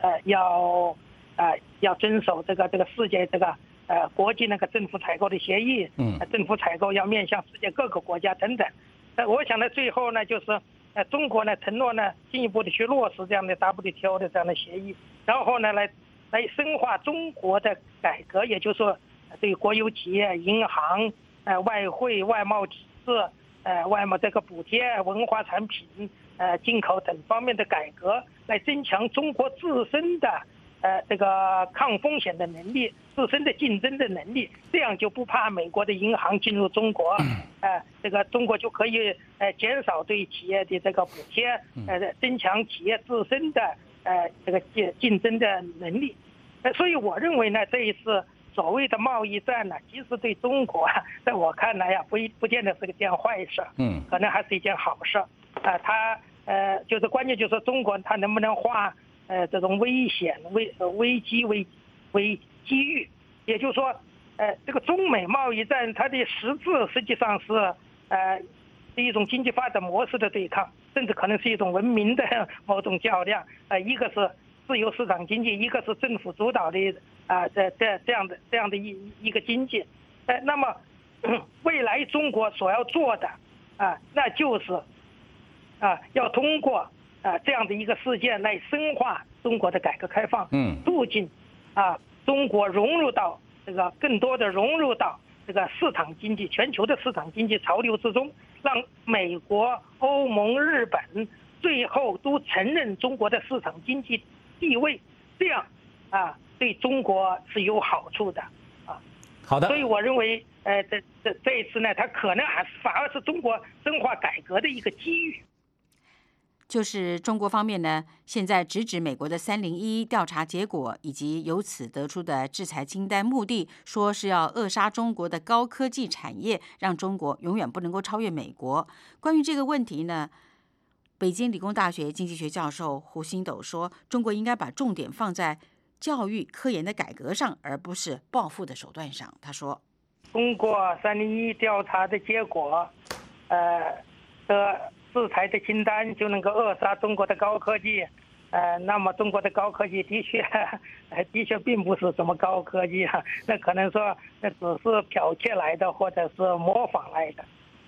Speaker 15: 要遵守这个世界这个国际那个政府采购的协议，政府采购要面向世界各个国家等等。我想呢，最后呢，就是中国呢承诺呢进一步的去落实这样的 WTO 的这样的协议，然后呢来深化中国的改革，也就是说对国有企业、银行、外汇、外贸体制、外贸这个补贴、文化产品、进口等方面的改革，来增强中国自身的这个抗风险的能力，自身的竞争的能力，这样就不怕美国的银行进入中国，这个中国就可以减少对企业的这个补贴，增强企业自身的这个竞争的能力。所以我认为呢，这一次所谓的贸易战呢，其实对中国在我看来呀，不见得是件坏事，可能还是一件好事。它就是关键就是中国它能不能化这种危险危机为机遇，也就是说，这个中美贸易战它的实质实际上是一种经济发展模式的对抗，甚至可能是一种文明的某种较量。一个是自由市场经济，一个是政府主导的这样的一个经济。那么未来中国所要做的那就是要通过这样的一个事件来深化中国的改革开放，促进中国融入到这个更多的融入到这个市场经济、全球的市场经济潮流之中，让美国、欧盟、日本最后都承认中国的市场经济地位，这样对中国是有好处的
Speaker 16: 好的。
Speaker 15: 所以我认为这一次呢，它可能反而是中国深化改革的一个机遇。
Speaker 2: 就是中国方面呢，现在直指美国的301调查结果以及由此得出的制裁清单，目的说是要扼杀中国的高科技产业，让中国永远不能够超越美国。关于这个问题呢，北京理工大学经济学教授胡星斗说，中国应该把重点放在教育科研的改革上，而不是报复的手段上。他说，
Speaker 15: 通过301调查的结果，制裁的清单就能够扼杀中国的高科技，那么中国的高科技的确并不是什么高科技那可能说那只是剽窃来的或者是模仿来的。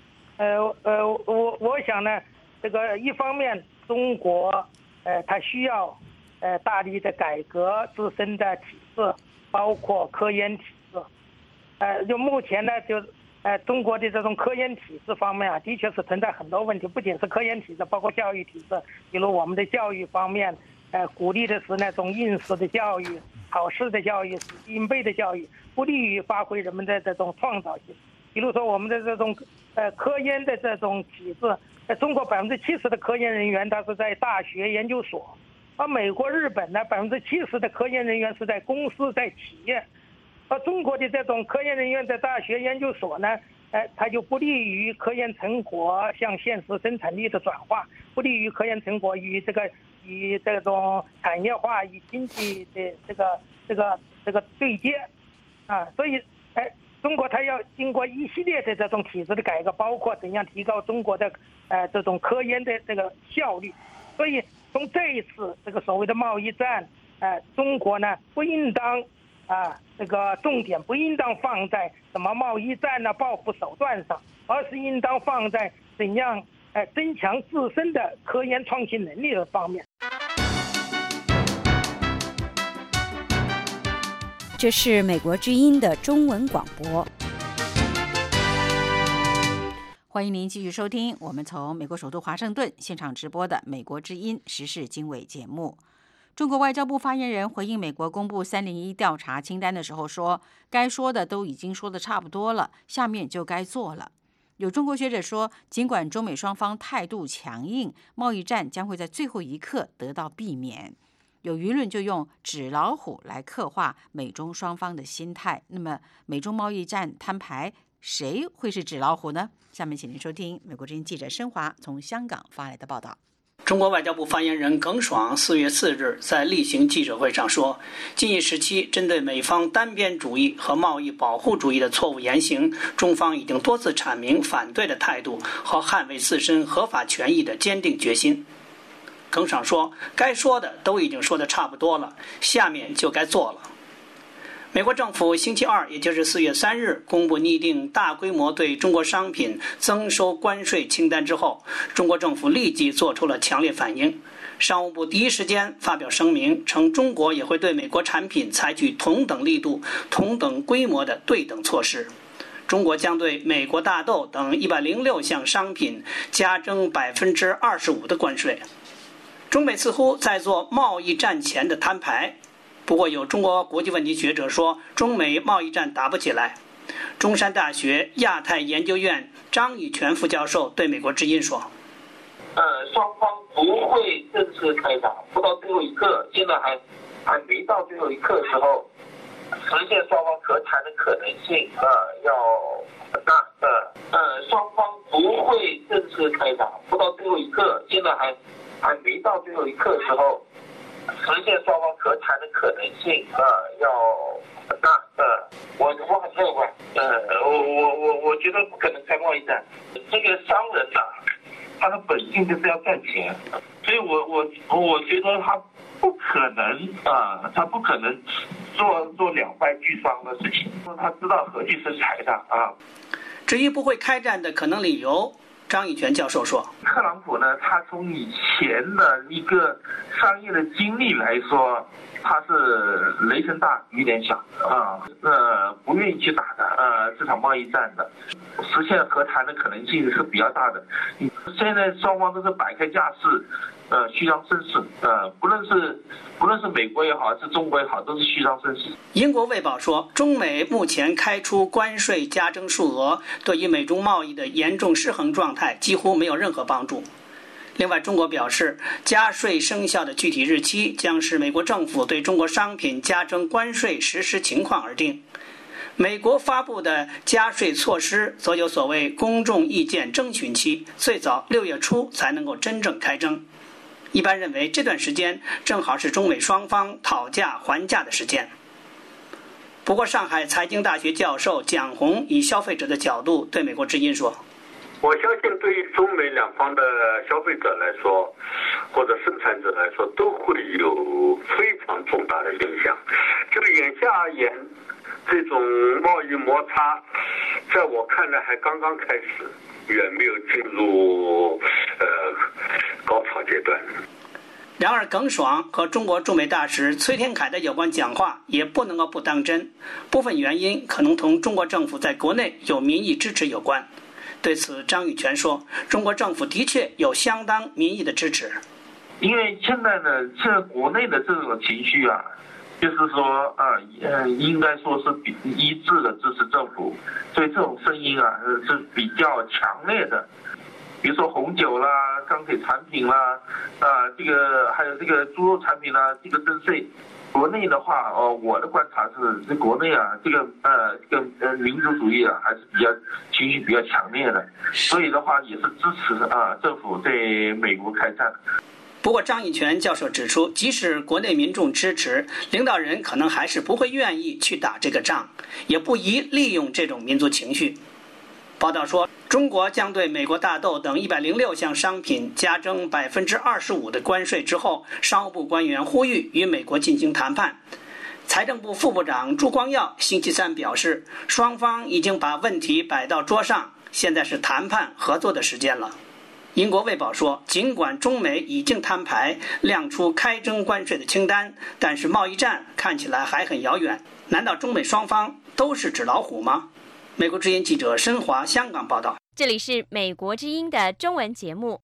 Speaker 15: 我想呢，这个一方面中国它需要大力的改革自身的体制，包括科研体制。就目前呢，就中国的这种科研体制方面的确是存在很多问题，不仅是科研体制，包括教育体制，比如我们的教育方面， 鼓励的是那种应试的教育、考试的教育、死记硬背的教育，不利于发挥人们的这种创造性。比如说我们的这种科研的这种体制，中国70%的科研人员他是在大学研究所，而美国、日本呢70%的科研人员是在公司、在企业，而中国的这种科研人员在大学研究所呢，它就不利于科研成果向现实生产力的转化，不利于科研成果与这种产业化与经济的这个对接啊，所以中国它要经过一系列的这种体制的改革，包括怎样提高中国的这种科研的这个效率。所以从这一次这个所谓的贸易战，中国呢不应当这个重点不应当放在什么贸易战呢报复手段上，而是应当放在怎样增强自身的科研创新能力的方面。
Speaker 6: 这是美国之音的中文广播。
Speaker 2: 欢迎您继续收听我们从美国首都华盛顿现场直播的美国之音时事经纬节目。中国外交部发言人回应美国公布301调查清单的时候说，该说的都已经说的差不多了，下面就该做了。有中国学者说，尽管中美双方态度强硬，贸易战将会在最后一刻得到避免。有舆论就用纸老虎来刻画美中双方的心态。那么美中贸易战摊牌，谁会是纸老虎呢？下面请您收听美国之音记者申华从香港发来的报道。
Speaker 16: 中国外交部发言人耿爽4月4日在例行记者会上说，近一时期针对美方单边主义和贸易保护主义的错误言行，中方已经多次阐明反对的态度和捍卫自身合法权益的坚定决心。耿爽说，该说的都已经说得差不多了，下面就该做了。美国政府星期二，也就是4月3日公布拟定大规模对中国商品增收关税清单之后，中国政府立即做出了强烈反应。商务部第一时间发表声明，称中国也会对美国产品采取同等力度、同等规模的对等措施。中国将对美国大豆等106项商品加征25%的关税。中美似乎在做贸易战前的摊牌。不过有中国国际问题学者说，中美贸易战打不起来。中山大学亚太研究院张宇全副教授对美国之音说，
Speaker 17: 双方不会正式开打，不到最后一刻，现在还没到最后一刻的时候，实现双方和谈的可能性要很大。双方不会正式开打，不到最后一刻，现在还没到最后一刻的时候，实现双方和谈的可能性要很大。我很乐观。我觉得不可能开贸易战。这个商人他的本性就是要赚钱，所以我觉得他不可能做两败俱伤的事情。他知道何惧生财的
Speaker 16: 至于不会开战的可能理由，张宇全教授说，
Speaker 17: 特朗普呢，他从以前的一个商业的经历来说，他是雷声大雨点小不愿意去打的这场贸易战的，实现和谈的可能性是比较大的。现在双方都是摆开架势，虚张声势，不论是美国也好，还是中国也好，都是虚张声势。
Speaker 16: 英国卫报说，中美目前开出关税加征数额，对于美中贸易的严重失衡状态几乎没有任何帮助。另外，中国表示，加税生效的具体日期将视美国政府对中国商品加征关税实施情况而定。美国发布的加税措施则有所谓公众意见征询期，最早6月初才能够真正开征。一般认为，这段时间正好是中美双方讨价还价的时间。不过，上海财经大学教授蒋红以消费者的角度对美国之音说，
Speaker 18: 我相信对于中美两方的消费者来说，或者生产者来说，都会有非常重大的影响。这个眼下而言，这种贸易摩擦，在我看来还刚刚开始，远没有进入高潮阶段。
Speaker 16: 然而，耿爽和中国驻美大使崔天凯的有关讲话也不能够不当真，部分原因可能同中国政府在国内有民意支持有关。对此，张宇全说，中国政府的确有相当民意的支持。
Speaker 17: 因为现在呢，这国内的这种情绪啊，就是说应该说是一致的支持政府，所以这种声音啊是比较强烈的。比如说红酒啦、钢铁产品啦，这个还有这个猪肉产品啦，这个征税。国内的话，我的观察是，这国内啊，这个民族主义啊，还是比较情绪比较强烈的，所以的话也是支持政府对美国开战。
Speaker 16: 不过，张以权教授指出，即使国内民众支持，领导人可能还是不会愿意去打这个仗，也不宜利用这种民族情绪。报道说，中国将对美国大豆等106项商品加征25%的关税之后，商务部官员呼吁与美国进行谈判。财政部副部长朱光耀星期三表示，双方已经把问题摆到桌上，现在是谈判合作的时间了。英国卫报说，尽管中美已经摊牌，亮出开征关税的清单，但是贸易战看起来还很遥远。难道中美双方都是纸老虎吗？美国之音记者申华香港报道。
Speaker 19: 这里是美国之音的中文节目。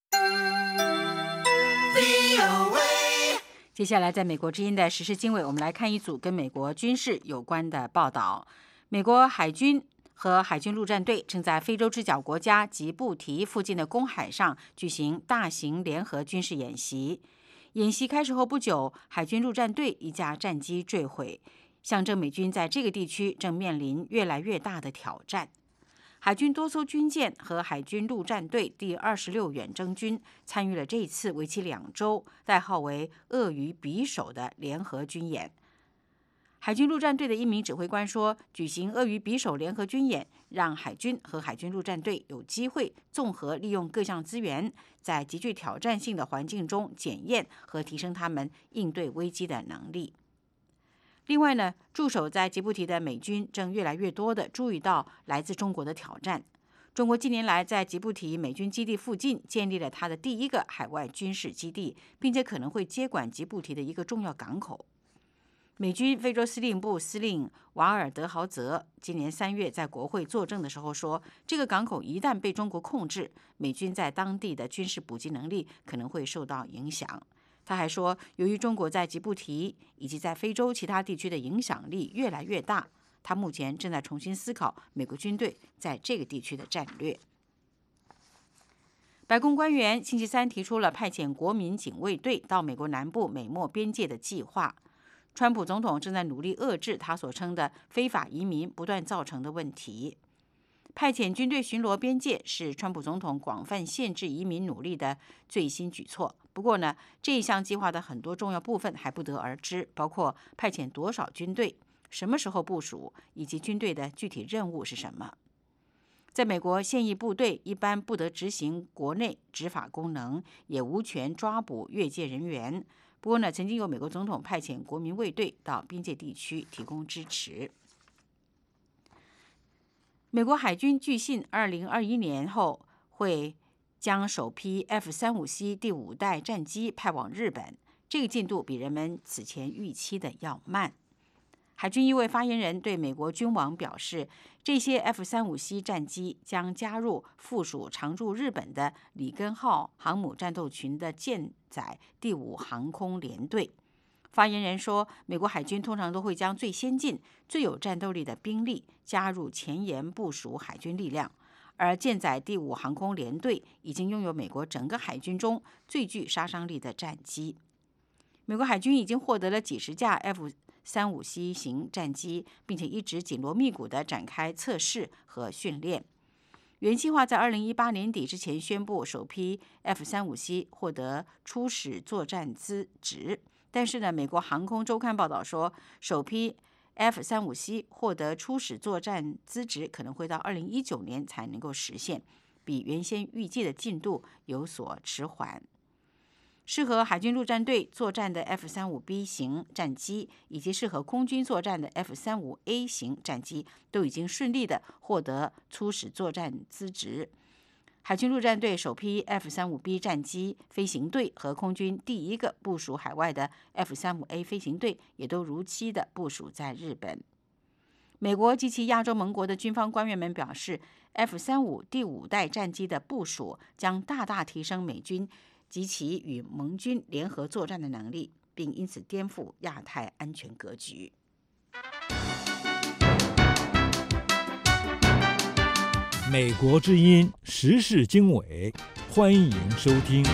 Speaker 2: 接下来在美国之音的时事经纬，我们来看一组跟美国军事有关的报道。美国海军和海军陆战队正在非洲之角国家吉布提附近的公海上举行大型联合军事演习。演习开始后不久，海军陆战队一架战机坠毁，象征美军在这个地区正面临越来越大的挑战。海军多艘军舰和海军陆战队第26远征军参与了这次为期2周、代号为“鳄鱼匕首”的联合军演。海军陆战队的一名指挥官说，举行鳄鱼匕首联合军演，让海军和海军陆战队有机会综合利用各项资源，在极具挑战性的环境中检验和提升他们应对危机的能力。另外呢，驻守在吉布提的美军正越来越多地注意到来自中国的挑战。中国近年来在吉布提美军基地附近建立了它的第一个海外军事基地，并且可能会接管吉布提的一个重要港口。美军非洲司令部司令瓦尔德豪泽今年3月在国会作证的时候说，这个港口一旦被中国控制，美军在当地的军事补给能力可能会受到影响。他还说，由于中国在吉布提以及在非洲其他地区的影响力越来越大，他目前正在重新思考美国军队在这个地区的战略。白宫官员星期三提出了派遣国民警卫队到美国南部美墨边界的计划。川普总统正在努力遏制他所称的非法移民不断造成的问题。派遣军队巡逻边界是川普总统广泛限制移民努力的最新举措。不过呢，这一项计划的很多重要部分还不得而知，包括派遣多少军队、什么时候部署，以及军队的具体任务是什么。在美国，现役部队一般不得执行国内执法功能，也无权抓捕越界人员。不过呢，曾经有美国总统派遣国民卫队到边界地区提供支持。美国海军据信，2021年后会将首批 F-35C 第5代战机派往日本，这个进度比人们此前预期的要慢。海军一位发言人对美国军网表示，这些 F-35C 战机将加入附属常驻日本的里根号航母战斗群的舰载第5航空联队。发言人说，美国海军通常都会将最先进、最有战斗力的兵力加入前沿部署海军力量，而舰载第5航空联队已经拥有美国整个海军中最具杀伤力的战机。美国海军已经获得了几十架 F-35C 型战机，并且一直紧锣密鼓地展开测试和训练。原计划在2018年底之前宣布首批 F-35C 获得初始作战资质。但是呢，美国航空周刊报道说，首批 F-35C 获得初始作战资质可能会到2019年才能够实现，比原先预计的进度有所迟缓。适合海军陆战队作战的 F-35B 型战机以及适合空军作战的 F-35A 型战机都已经顺利地获得初始作战资质。海军陆战队首批 F-35B 战机飞行队和空军第一个部署海外的 F-35A 飞行队也都如期的部署在日本。美国及其亚洲盟国的军方官员们表示， F-35第5代战机的部署将大大提升美军及其与盟军联合作战的能力，并因此颠覆亚太安全格局。
Speaker 20: 美国之音时事经纬，欢迎收听。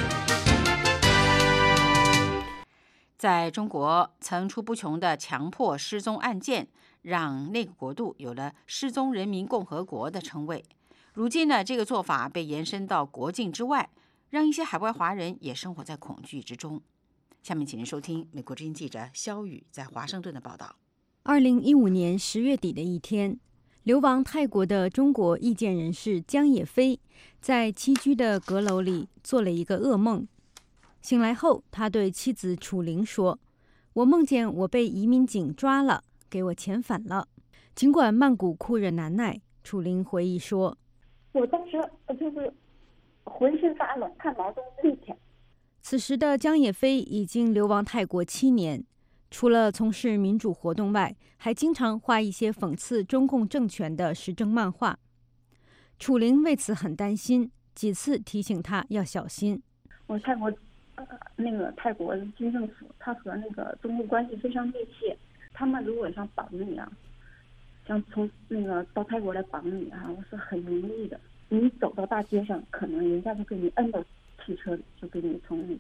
Speaker 2: 在中国，层出不穷的强迫失踪案件，让那个国度有了“失踪人民共和国”的称谓。如今呢，这个做法被延伸到国境之外，让一些海外华人也生活在恐惧之中。下面请您收听美国之音记者肖宇在华盛顿的报道。
Speaker 6: 2015年10月底的一天，流亡泰国的中国意见人士江也飞在栖居的阁楼里做了一个噩梦。醒来后，他对妻子楚玲说：“我梦见我被移民警抓了，给我遣返了。”尽管曼谷酷热难耐，楚玲回忆说：“
Speaker 21: 我当时就是浑身发冷，汗毛都立起来。”
Speaker 6: 此时的江也飞已经流亡泰国7年，除了从事民主活动外，还经常画一些讽刺中共政权的时政漫画。楚玲为此很担心，几次提醒他要小心。
Speaker 21: 我泰国泰国军政府，他和那个中共关系非常密切。他们如果想绑你啊，想从到泰国来绑你啊，我是很容易的。你走到大街上，可能人家就给你摁到汽车里，就给你从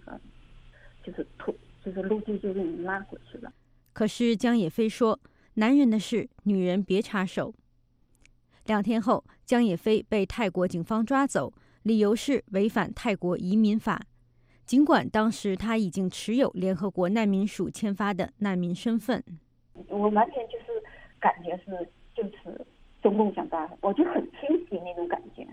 Speaker 21: 就是陆地就给你拉回去了。
Speaker 6: 可是江也飞说，男人的事，女人别插手。2天后，江也飞被泰国警方抓走，理由是违反泰国移民法。尽管当时他已经持有联合国难民署签发的难民身份，
Speaker 21: 我完全就是感觉就是中共想干，我就很清晰那种感觉。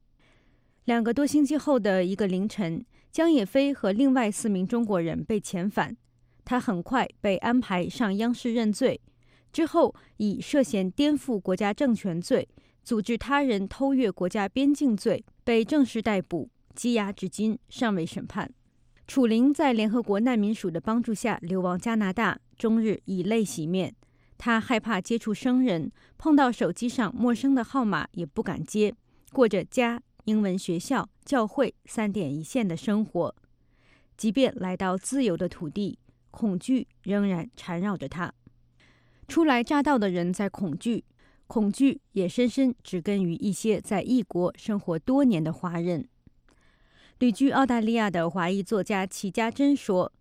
Speaker 6: 2个多星期后的一个凌晨，江也飞和另外4名中国人被遣返，他很快被安排上央视认罪，之后以涉嫌颠覆国家政权罪、组织他人偷越国家边境罪被正式逮捕，羁押至今，尚未审判。楚玲在联合国难民署的帮助下流亡加拿大，终日以泪洗面。他害怕接触生人，碰到手机上陌生的号码也不敢接，过着家、英文学校、教会3点一线的生活。即便来到自由的土地，恐惧仍然缠绕着他。初来乍到的人在恐惧，恐惧也深深植根于一些在异国生活多年的华人。旅居澳大利亚的华裔作家齐家珍说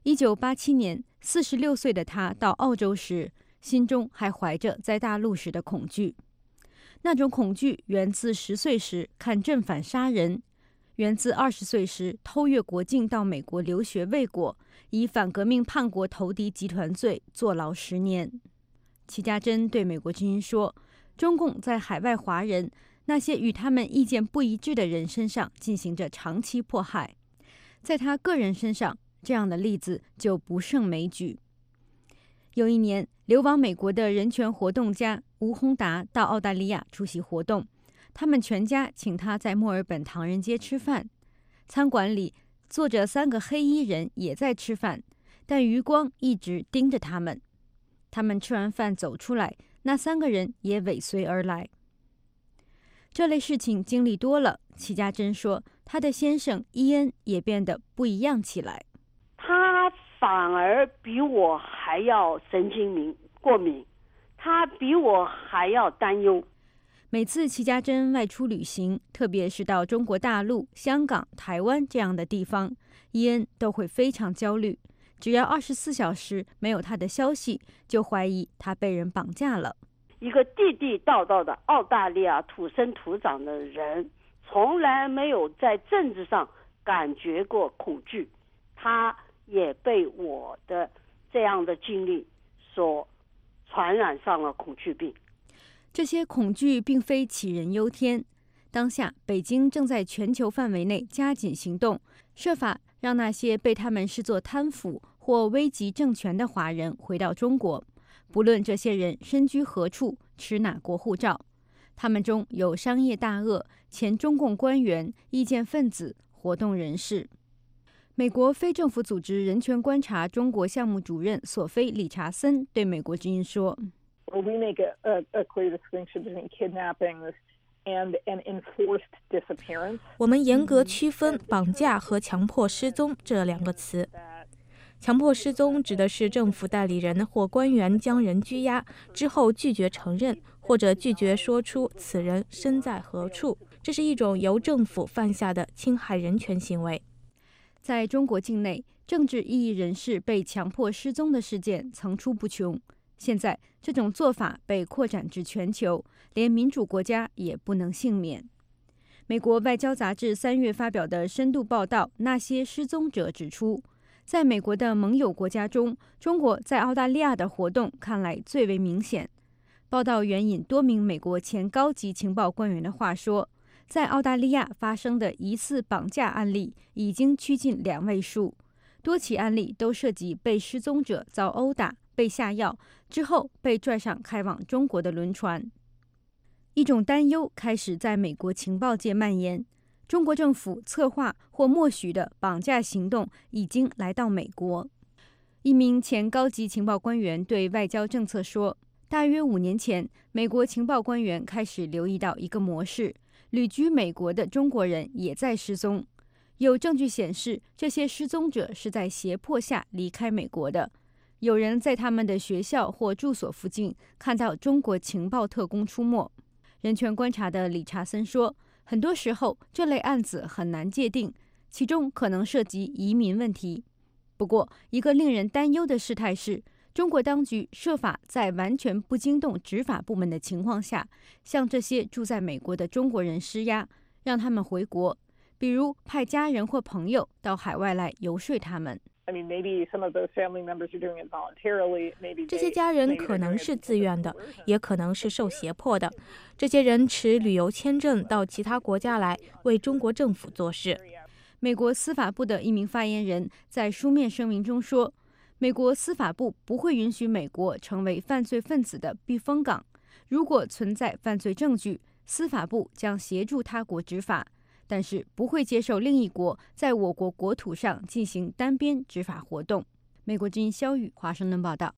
Speaker 6: ，1987年46岁的他到澳洲时，心中还怀着在大陆时的恐惧。那种恐惧源自10岁时看正反杀人，源自20岁时偷越国境到美国留学未果，以反革命叛国投敌集团罪坐牢10年。齐家珍对美国之音说，中共在海外华人，那些与他们意见不一致的人身上进行着长期迫害，在他个人身上，这样的例子就不胜枚举。有一年，流亡美国的人权活动家吴宏达到澳大利亚出席活动，他们全家请他在墨尔本唐人街吃饭。餐馆里坐着3个黑衣人也在吃饭，但余光一直盯着他们。他们吃完饭走出来，那3个人也尾随而来。这类事情经历多了，齐家珍说，他的先生伊恩也变得不一样起来。
Speaker 22: 他反而比我还要神经过敏，他比我还要担忧。
Speaker 6: 每次齐家珍外出旅行，特别是到中国大陆、香港、台湾这样的地方，伊恩都会非常焦虑。只要24小时没有他的消息，就怀疑他被人绑架了。
Speaker 22: 一个地地道道的澳大利亚土生土长的人，从来没有在政治上感觉过恐惧，他也被我的这样的经历所传染上了恐惧病。
Speaker 6: 这些恐惧并非杞人忧天。当下，北京正在全球范围内加紧行动，设法让那些被他们视作贪腐或危及政权的华人回到中国，不论这些人身居何处，持哪国护照。他们中有商业大鳄、前中共官员、意见分子、活动人士。美国非政府组织人权观察中国项目主任索菲·理查森对美国之音说：“
Speaker 23: We make a clear distinction between kidnappings
Speaker 1: 我们严格区分绑架和强迫失踪这两个词。强迫失踪指的是政府代理人或官员将人拘押之后拒绝承认或者拒绝说出此人身在何处，这是一种由政府犯下的侵害人权行为。
Speaker 6: 在中国境内，政治异议人士被强迫失踪的事件层出不穷。现在，这种做法被扩展至全球，连民主国家也不能幸免。美国外交杂志3月发表的深度报道《那些失踪者》指出，在美国的盟友国家中，中国在澳大利亚的活动看来最为明显。报道援引多名美国前高级情报官员的话说，在澳大利亚发生的疑似绑架案例已经趋近2位数，多起案例都涉及被失踪者遭殴打、被下药之后被拽上开往中国的轮船。一种担忧开始在美国情报界蔓延，中国政府策划或默许的绑架行动已经来到美国。一名前高级情报官员对外交政策说，大约5年前，美国情报官员开始留意到一个模式，旅居美国的中国人也在失踪。有证据显示，这些失踪者是在胁迫下离开美国的。有人在他们的学校或住所附近看到中国情报特工出没。人权观察的理查森说，很多时候这类案子很难界定，其中可能涉及移民问题。不过，一个令人担忧的事态是，中国当局设法在完全不惊动执法部门的情况下，向这些住在美国的中国人施压，让他们回国，比如派家人或朋友到海外来游说他们。
Speaker 1: 这些家人可能是自愿的，也可能是受胁迫的。这些人持旅游签证到其他国家来为中国政府做事。
Speaker 6: 美国司法部的一名发言人在书面声明中说，美国司法部不会允许美国成为犯罪分子的避风港。如果存在犯罪证据，司法部将协助他国执法，但是不会接受另一国在我国国土上进行单边执法活动。美国之音肖宇华盛顿报道。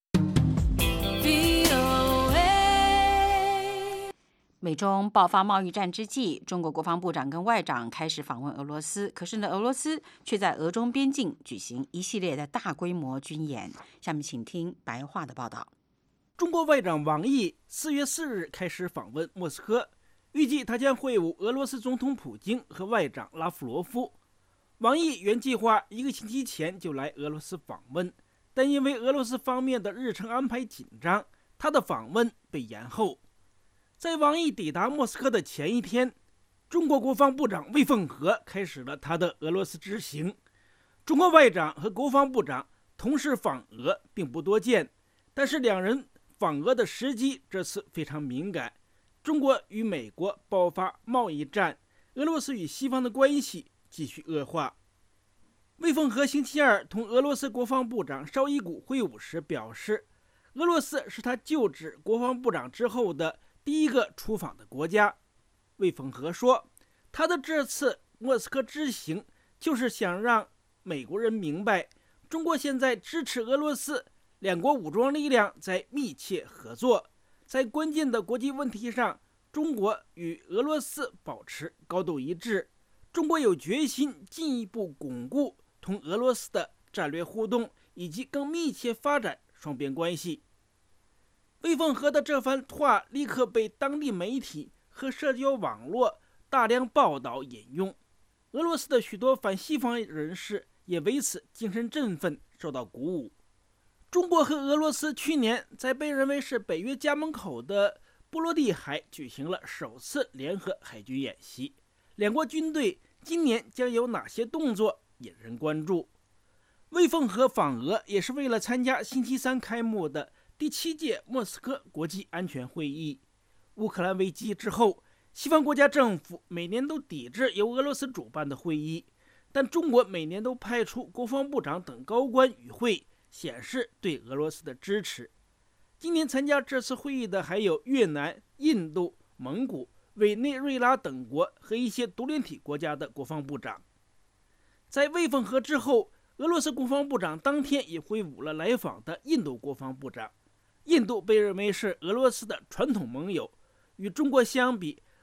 Speaker 2: 美中爆发贸易战之际，中国国防部长跟外长开始访问俄罗斯，可是呢，俄罗斯却在俄中边境举行一系列的大规模军演。下面请听白话的报道。
Speaker 4: 中国外长王毅4月4日开始访问莫斯科，预计他将会晤俄罗斯总统普京和外长拉夫罗夫。王毅原计划1个星期前就来俄罗斯访问，但因为俄罗斯方面的日程安排紧张，他的访问被延后。在王毅抵达莫斯科的前一天，中国国防部长魏凤和开始了他的俄罗斯之行。中国外长和国防部长同时访俄并不多见，但是两人访俄的时机这次非常敏感。中国与美国爆发贸易战，俄罗斯与西方的关系继续恶化。魏凤和星期二同俄罗斯国防部长绍伊古会晤时表示，俄罗斯是他就职国防部长之后的第一个出访的国家。魏凤和说，他的这次莫斯科之行就是想让美国人明白，中国现在支持俄罗斯，两国武装力量在密切合作，在关键的国际问题上，中国与俄罗斯保持高度一致。中国有决心进一步巩固同俄罗斯的战略互动，以及更密切发展双边关系。魏凤和的这番话立刻被当地媒体和社交网络大量报道引用，俄罗斯的许多反西方人士也为此精神振奋，受到鼓舞。中国和俄罗斯去年在被认为是北约家门口的波罗的海举行了首次联合海军演习，两国军队今年将有哪些动作引人关注。魏凤和访俄也是为了参加星期三开幕的第7届莫斯科国际安全会议。乌克兰危机之后，西方国家政府每年都抵制由俄罗斯主办的会议，但中国每年都派出国防部长等高官与会，显示对俄罗斯的支持。今年参加这次会议的还有越南、印度、蒙古、委内瑞拉等国和一些独联体国家的国防部长。在魏凤和之后，俄罗斯国防部长当天也会晤了来访的印度国防部长。印度被认为是俄罗斯的传统盟友，与中国相比，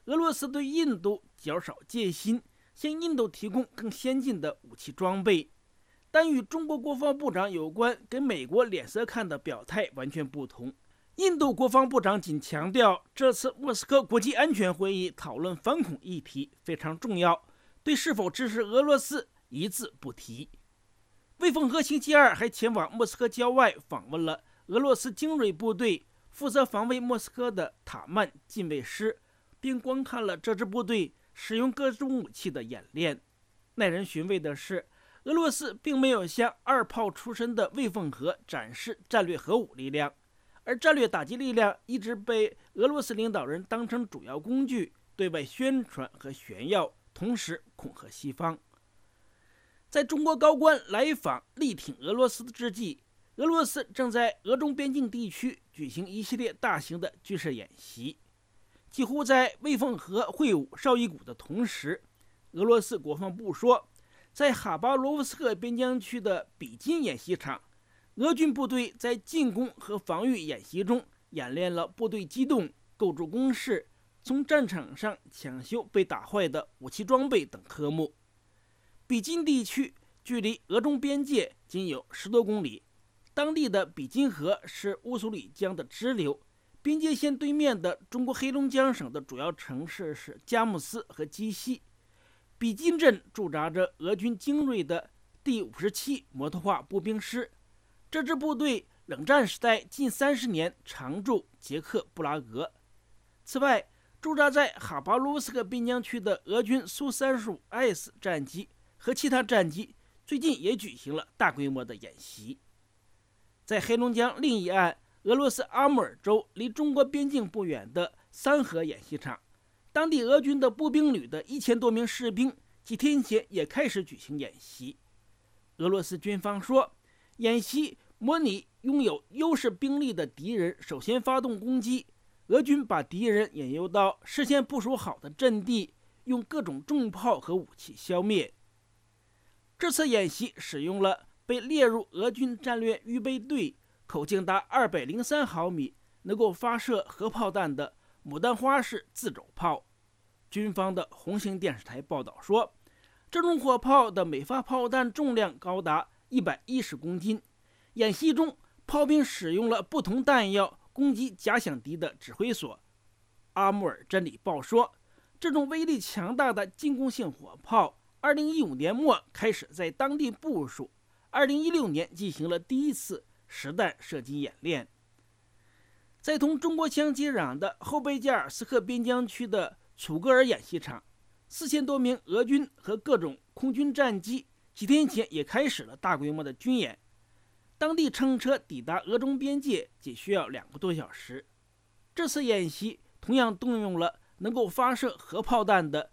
Speaker 4: 俄罗斯对印度较少戒心，向印度提供更先进的武器装备。但与中国国防部长有关给美国脸色看的表态完全不同。印度国防部长仅强调，这次莫斯科国际安全会议讨论反恐议题非常重要，对是否支持俄罗斯一字不提。魏凤和星期二还前往莫斯科郊外访问了俄罗斯精锐部队负责防卫莫斯科的塔曼近卫师，并观看了这支部队使用各种武器的演练。耐人寻味的是，俄罗斯并没有向二炮出身的魏凤和展示战略核武力量，而战略打击力量一直被俄罗斯领导人当成主要工具对外宣传和炫耀，同时恐吓西方。在中国高官来访力挺俄罗斯之际，俄罗斯正在俄中边境地区举行一系列大型的军事演习。几乎在魏凤和会晤绍伊古的同时，俄罗斯国防部说，在哈巴罗夫斯克边疆区的比金演习场，俄军部队在进攻和防御演习中演练了部队机动、构筑工事、从战场上抢修被打坏的武器装备等科目。比金地区距离俄中边界仅有10多公里，当地的比金河是乌苏里江的支流，边界线对面的中国黑龙江省的主要城市是佳木斯和鸡西。比金镇驻扎着俄军精锐的第57摩托化步兵师，这支部队冷战时代近30年常驻捷克布拉格。此外，驻扎在哈巴罗夫斯克边疆区的俄军苏 35S 战机和其他战机最近也举行了大规模的演习。在黑龙江另一岸，俄罗斯阿穆尔州离中国边境不远的三河演习场，当地俄军的步兵旅的1000多名士兵几天前也开始举行演习。俄罗斯军方说，演习模拟拥有优势兵力的敌人首先发动攻击，俄军把敌人引诱到事先部署好的阵地，用各种重炮和武器消灭。这次演习使用了被列入俄军战略预备队、口径达203毫米、能够发射核炮弹的牡丹花式自走炮。军方的红星电视台报道说，这种火炮的每发炮弹重量高达110公斤。演习中，炮兵使用了不同弹药攻击假想敌的指挥所。阿穆尔真理报说，这种威力强大的进攻性火炮2015年末开始在当地部署，2016年进行了第一次实弹射击演练。在同中国相接壤的后贝加尔斯克边疆区的楚格尔演习场，4000多名俄军和各种空军战机几天前也开始了大规模的军演。当地乘车抵达俄中边界仅需要2个多小时。这次演习同样动用了能够发射核炮弹的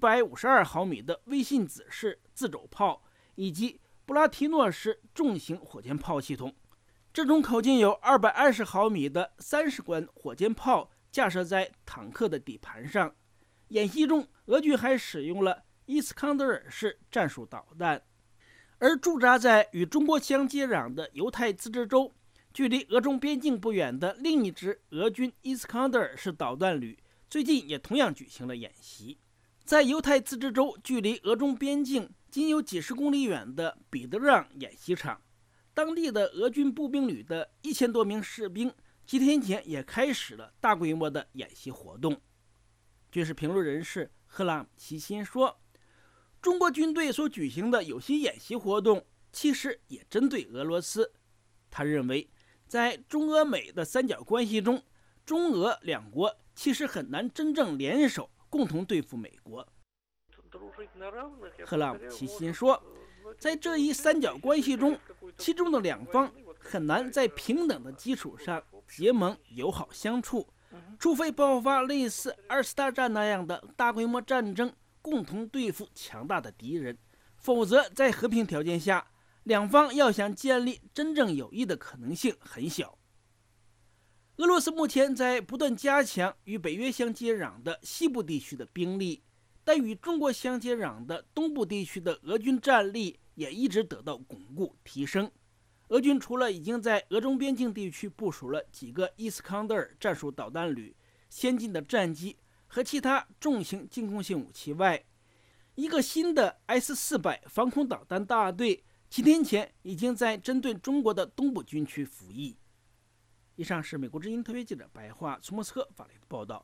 Speaker 4: 152毫米的微信子式自走炮以及布拉提诺式重型火箭炮系统。这种口径有220毫米的30管火箭炮架设在坦克的底盘上。演习中，俄军还使用了伊斯康德尔式战术导弹。而驻扎在与中国相接壤的犹太自治州，距离俄中边境不远的另一支俄军伊斯康德尔式导弹旅最近也同样举行了演习。在犹太自治州距离俄中边境仅有几十公里远的彼得让演习场，当地的俄军步兵旅的1000多名士兵几天前也开始了大规模的演习活动。军事评论人士赫拉姆齐辛说，中国军队所举行的有些演习活动其实也针对俄罗斯。他认为，在中俄美的三角关系中，中俄两国其实很难真正联手共同对付美国。赫拉姆齐辛说，在这一三角关系中，其中的两方很难在平等的基础上结盟友好相处，除非爆发类似2次大战那样的大规模战争，共同对付强大的敌人，否则在和平条件下，两方要想建立真正友谊的可能性很小。俄罗斯目前在不断加强与北约相接壤的西部地区的兵力，但与中国相接壤的东部地区的俄军战力也一直得到巩固提升。俄军除了已经在俄中边境地区部署了几个伊斯康德尔战术导弹旅、先进的战机和其他重型进攻性武器外，一个新的 S-400防空导弹大队7天前已经在针对中国的东部军区服役。以上是美国之音特约记者白桦从莫斯科发来的报道。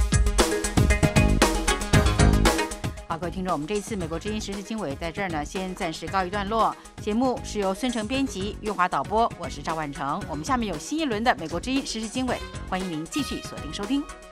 Speaker 2: 好，各位听众，我们这一次美国之音时事经纬在这儿呢，先暂时告一段落。节目是由孙成编辑，岳华导播，我是赵万成。我们下面有新一轮的美国之音时事经纬，欢迎您继续锁定收听。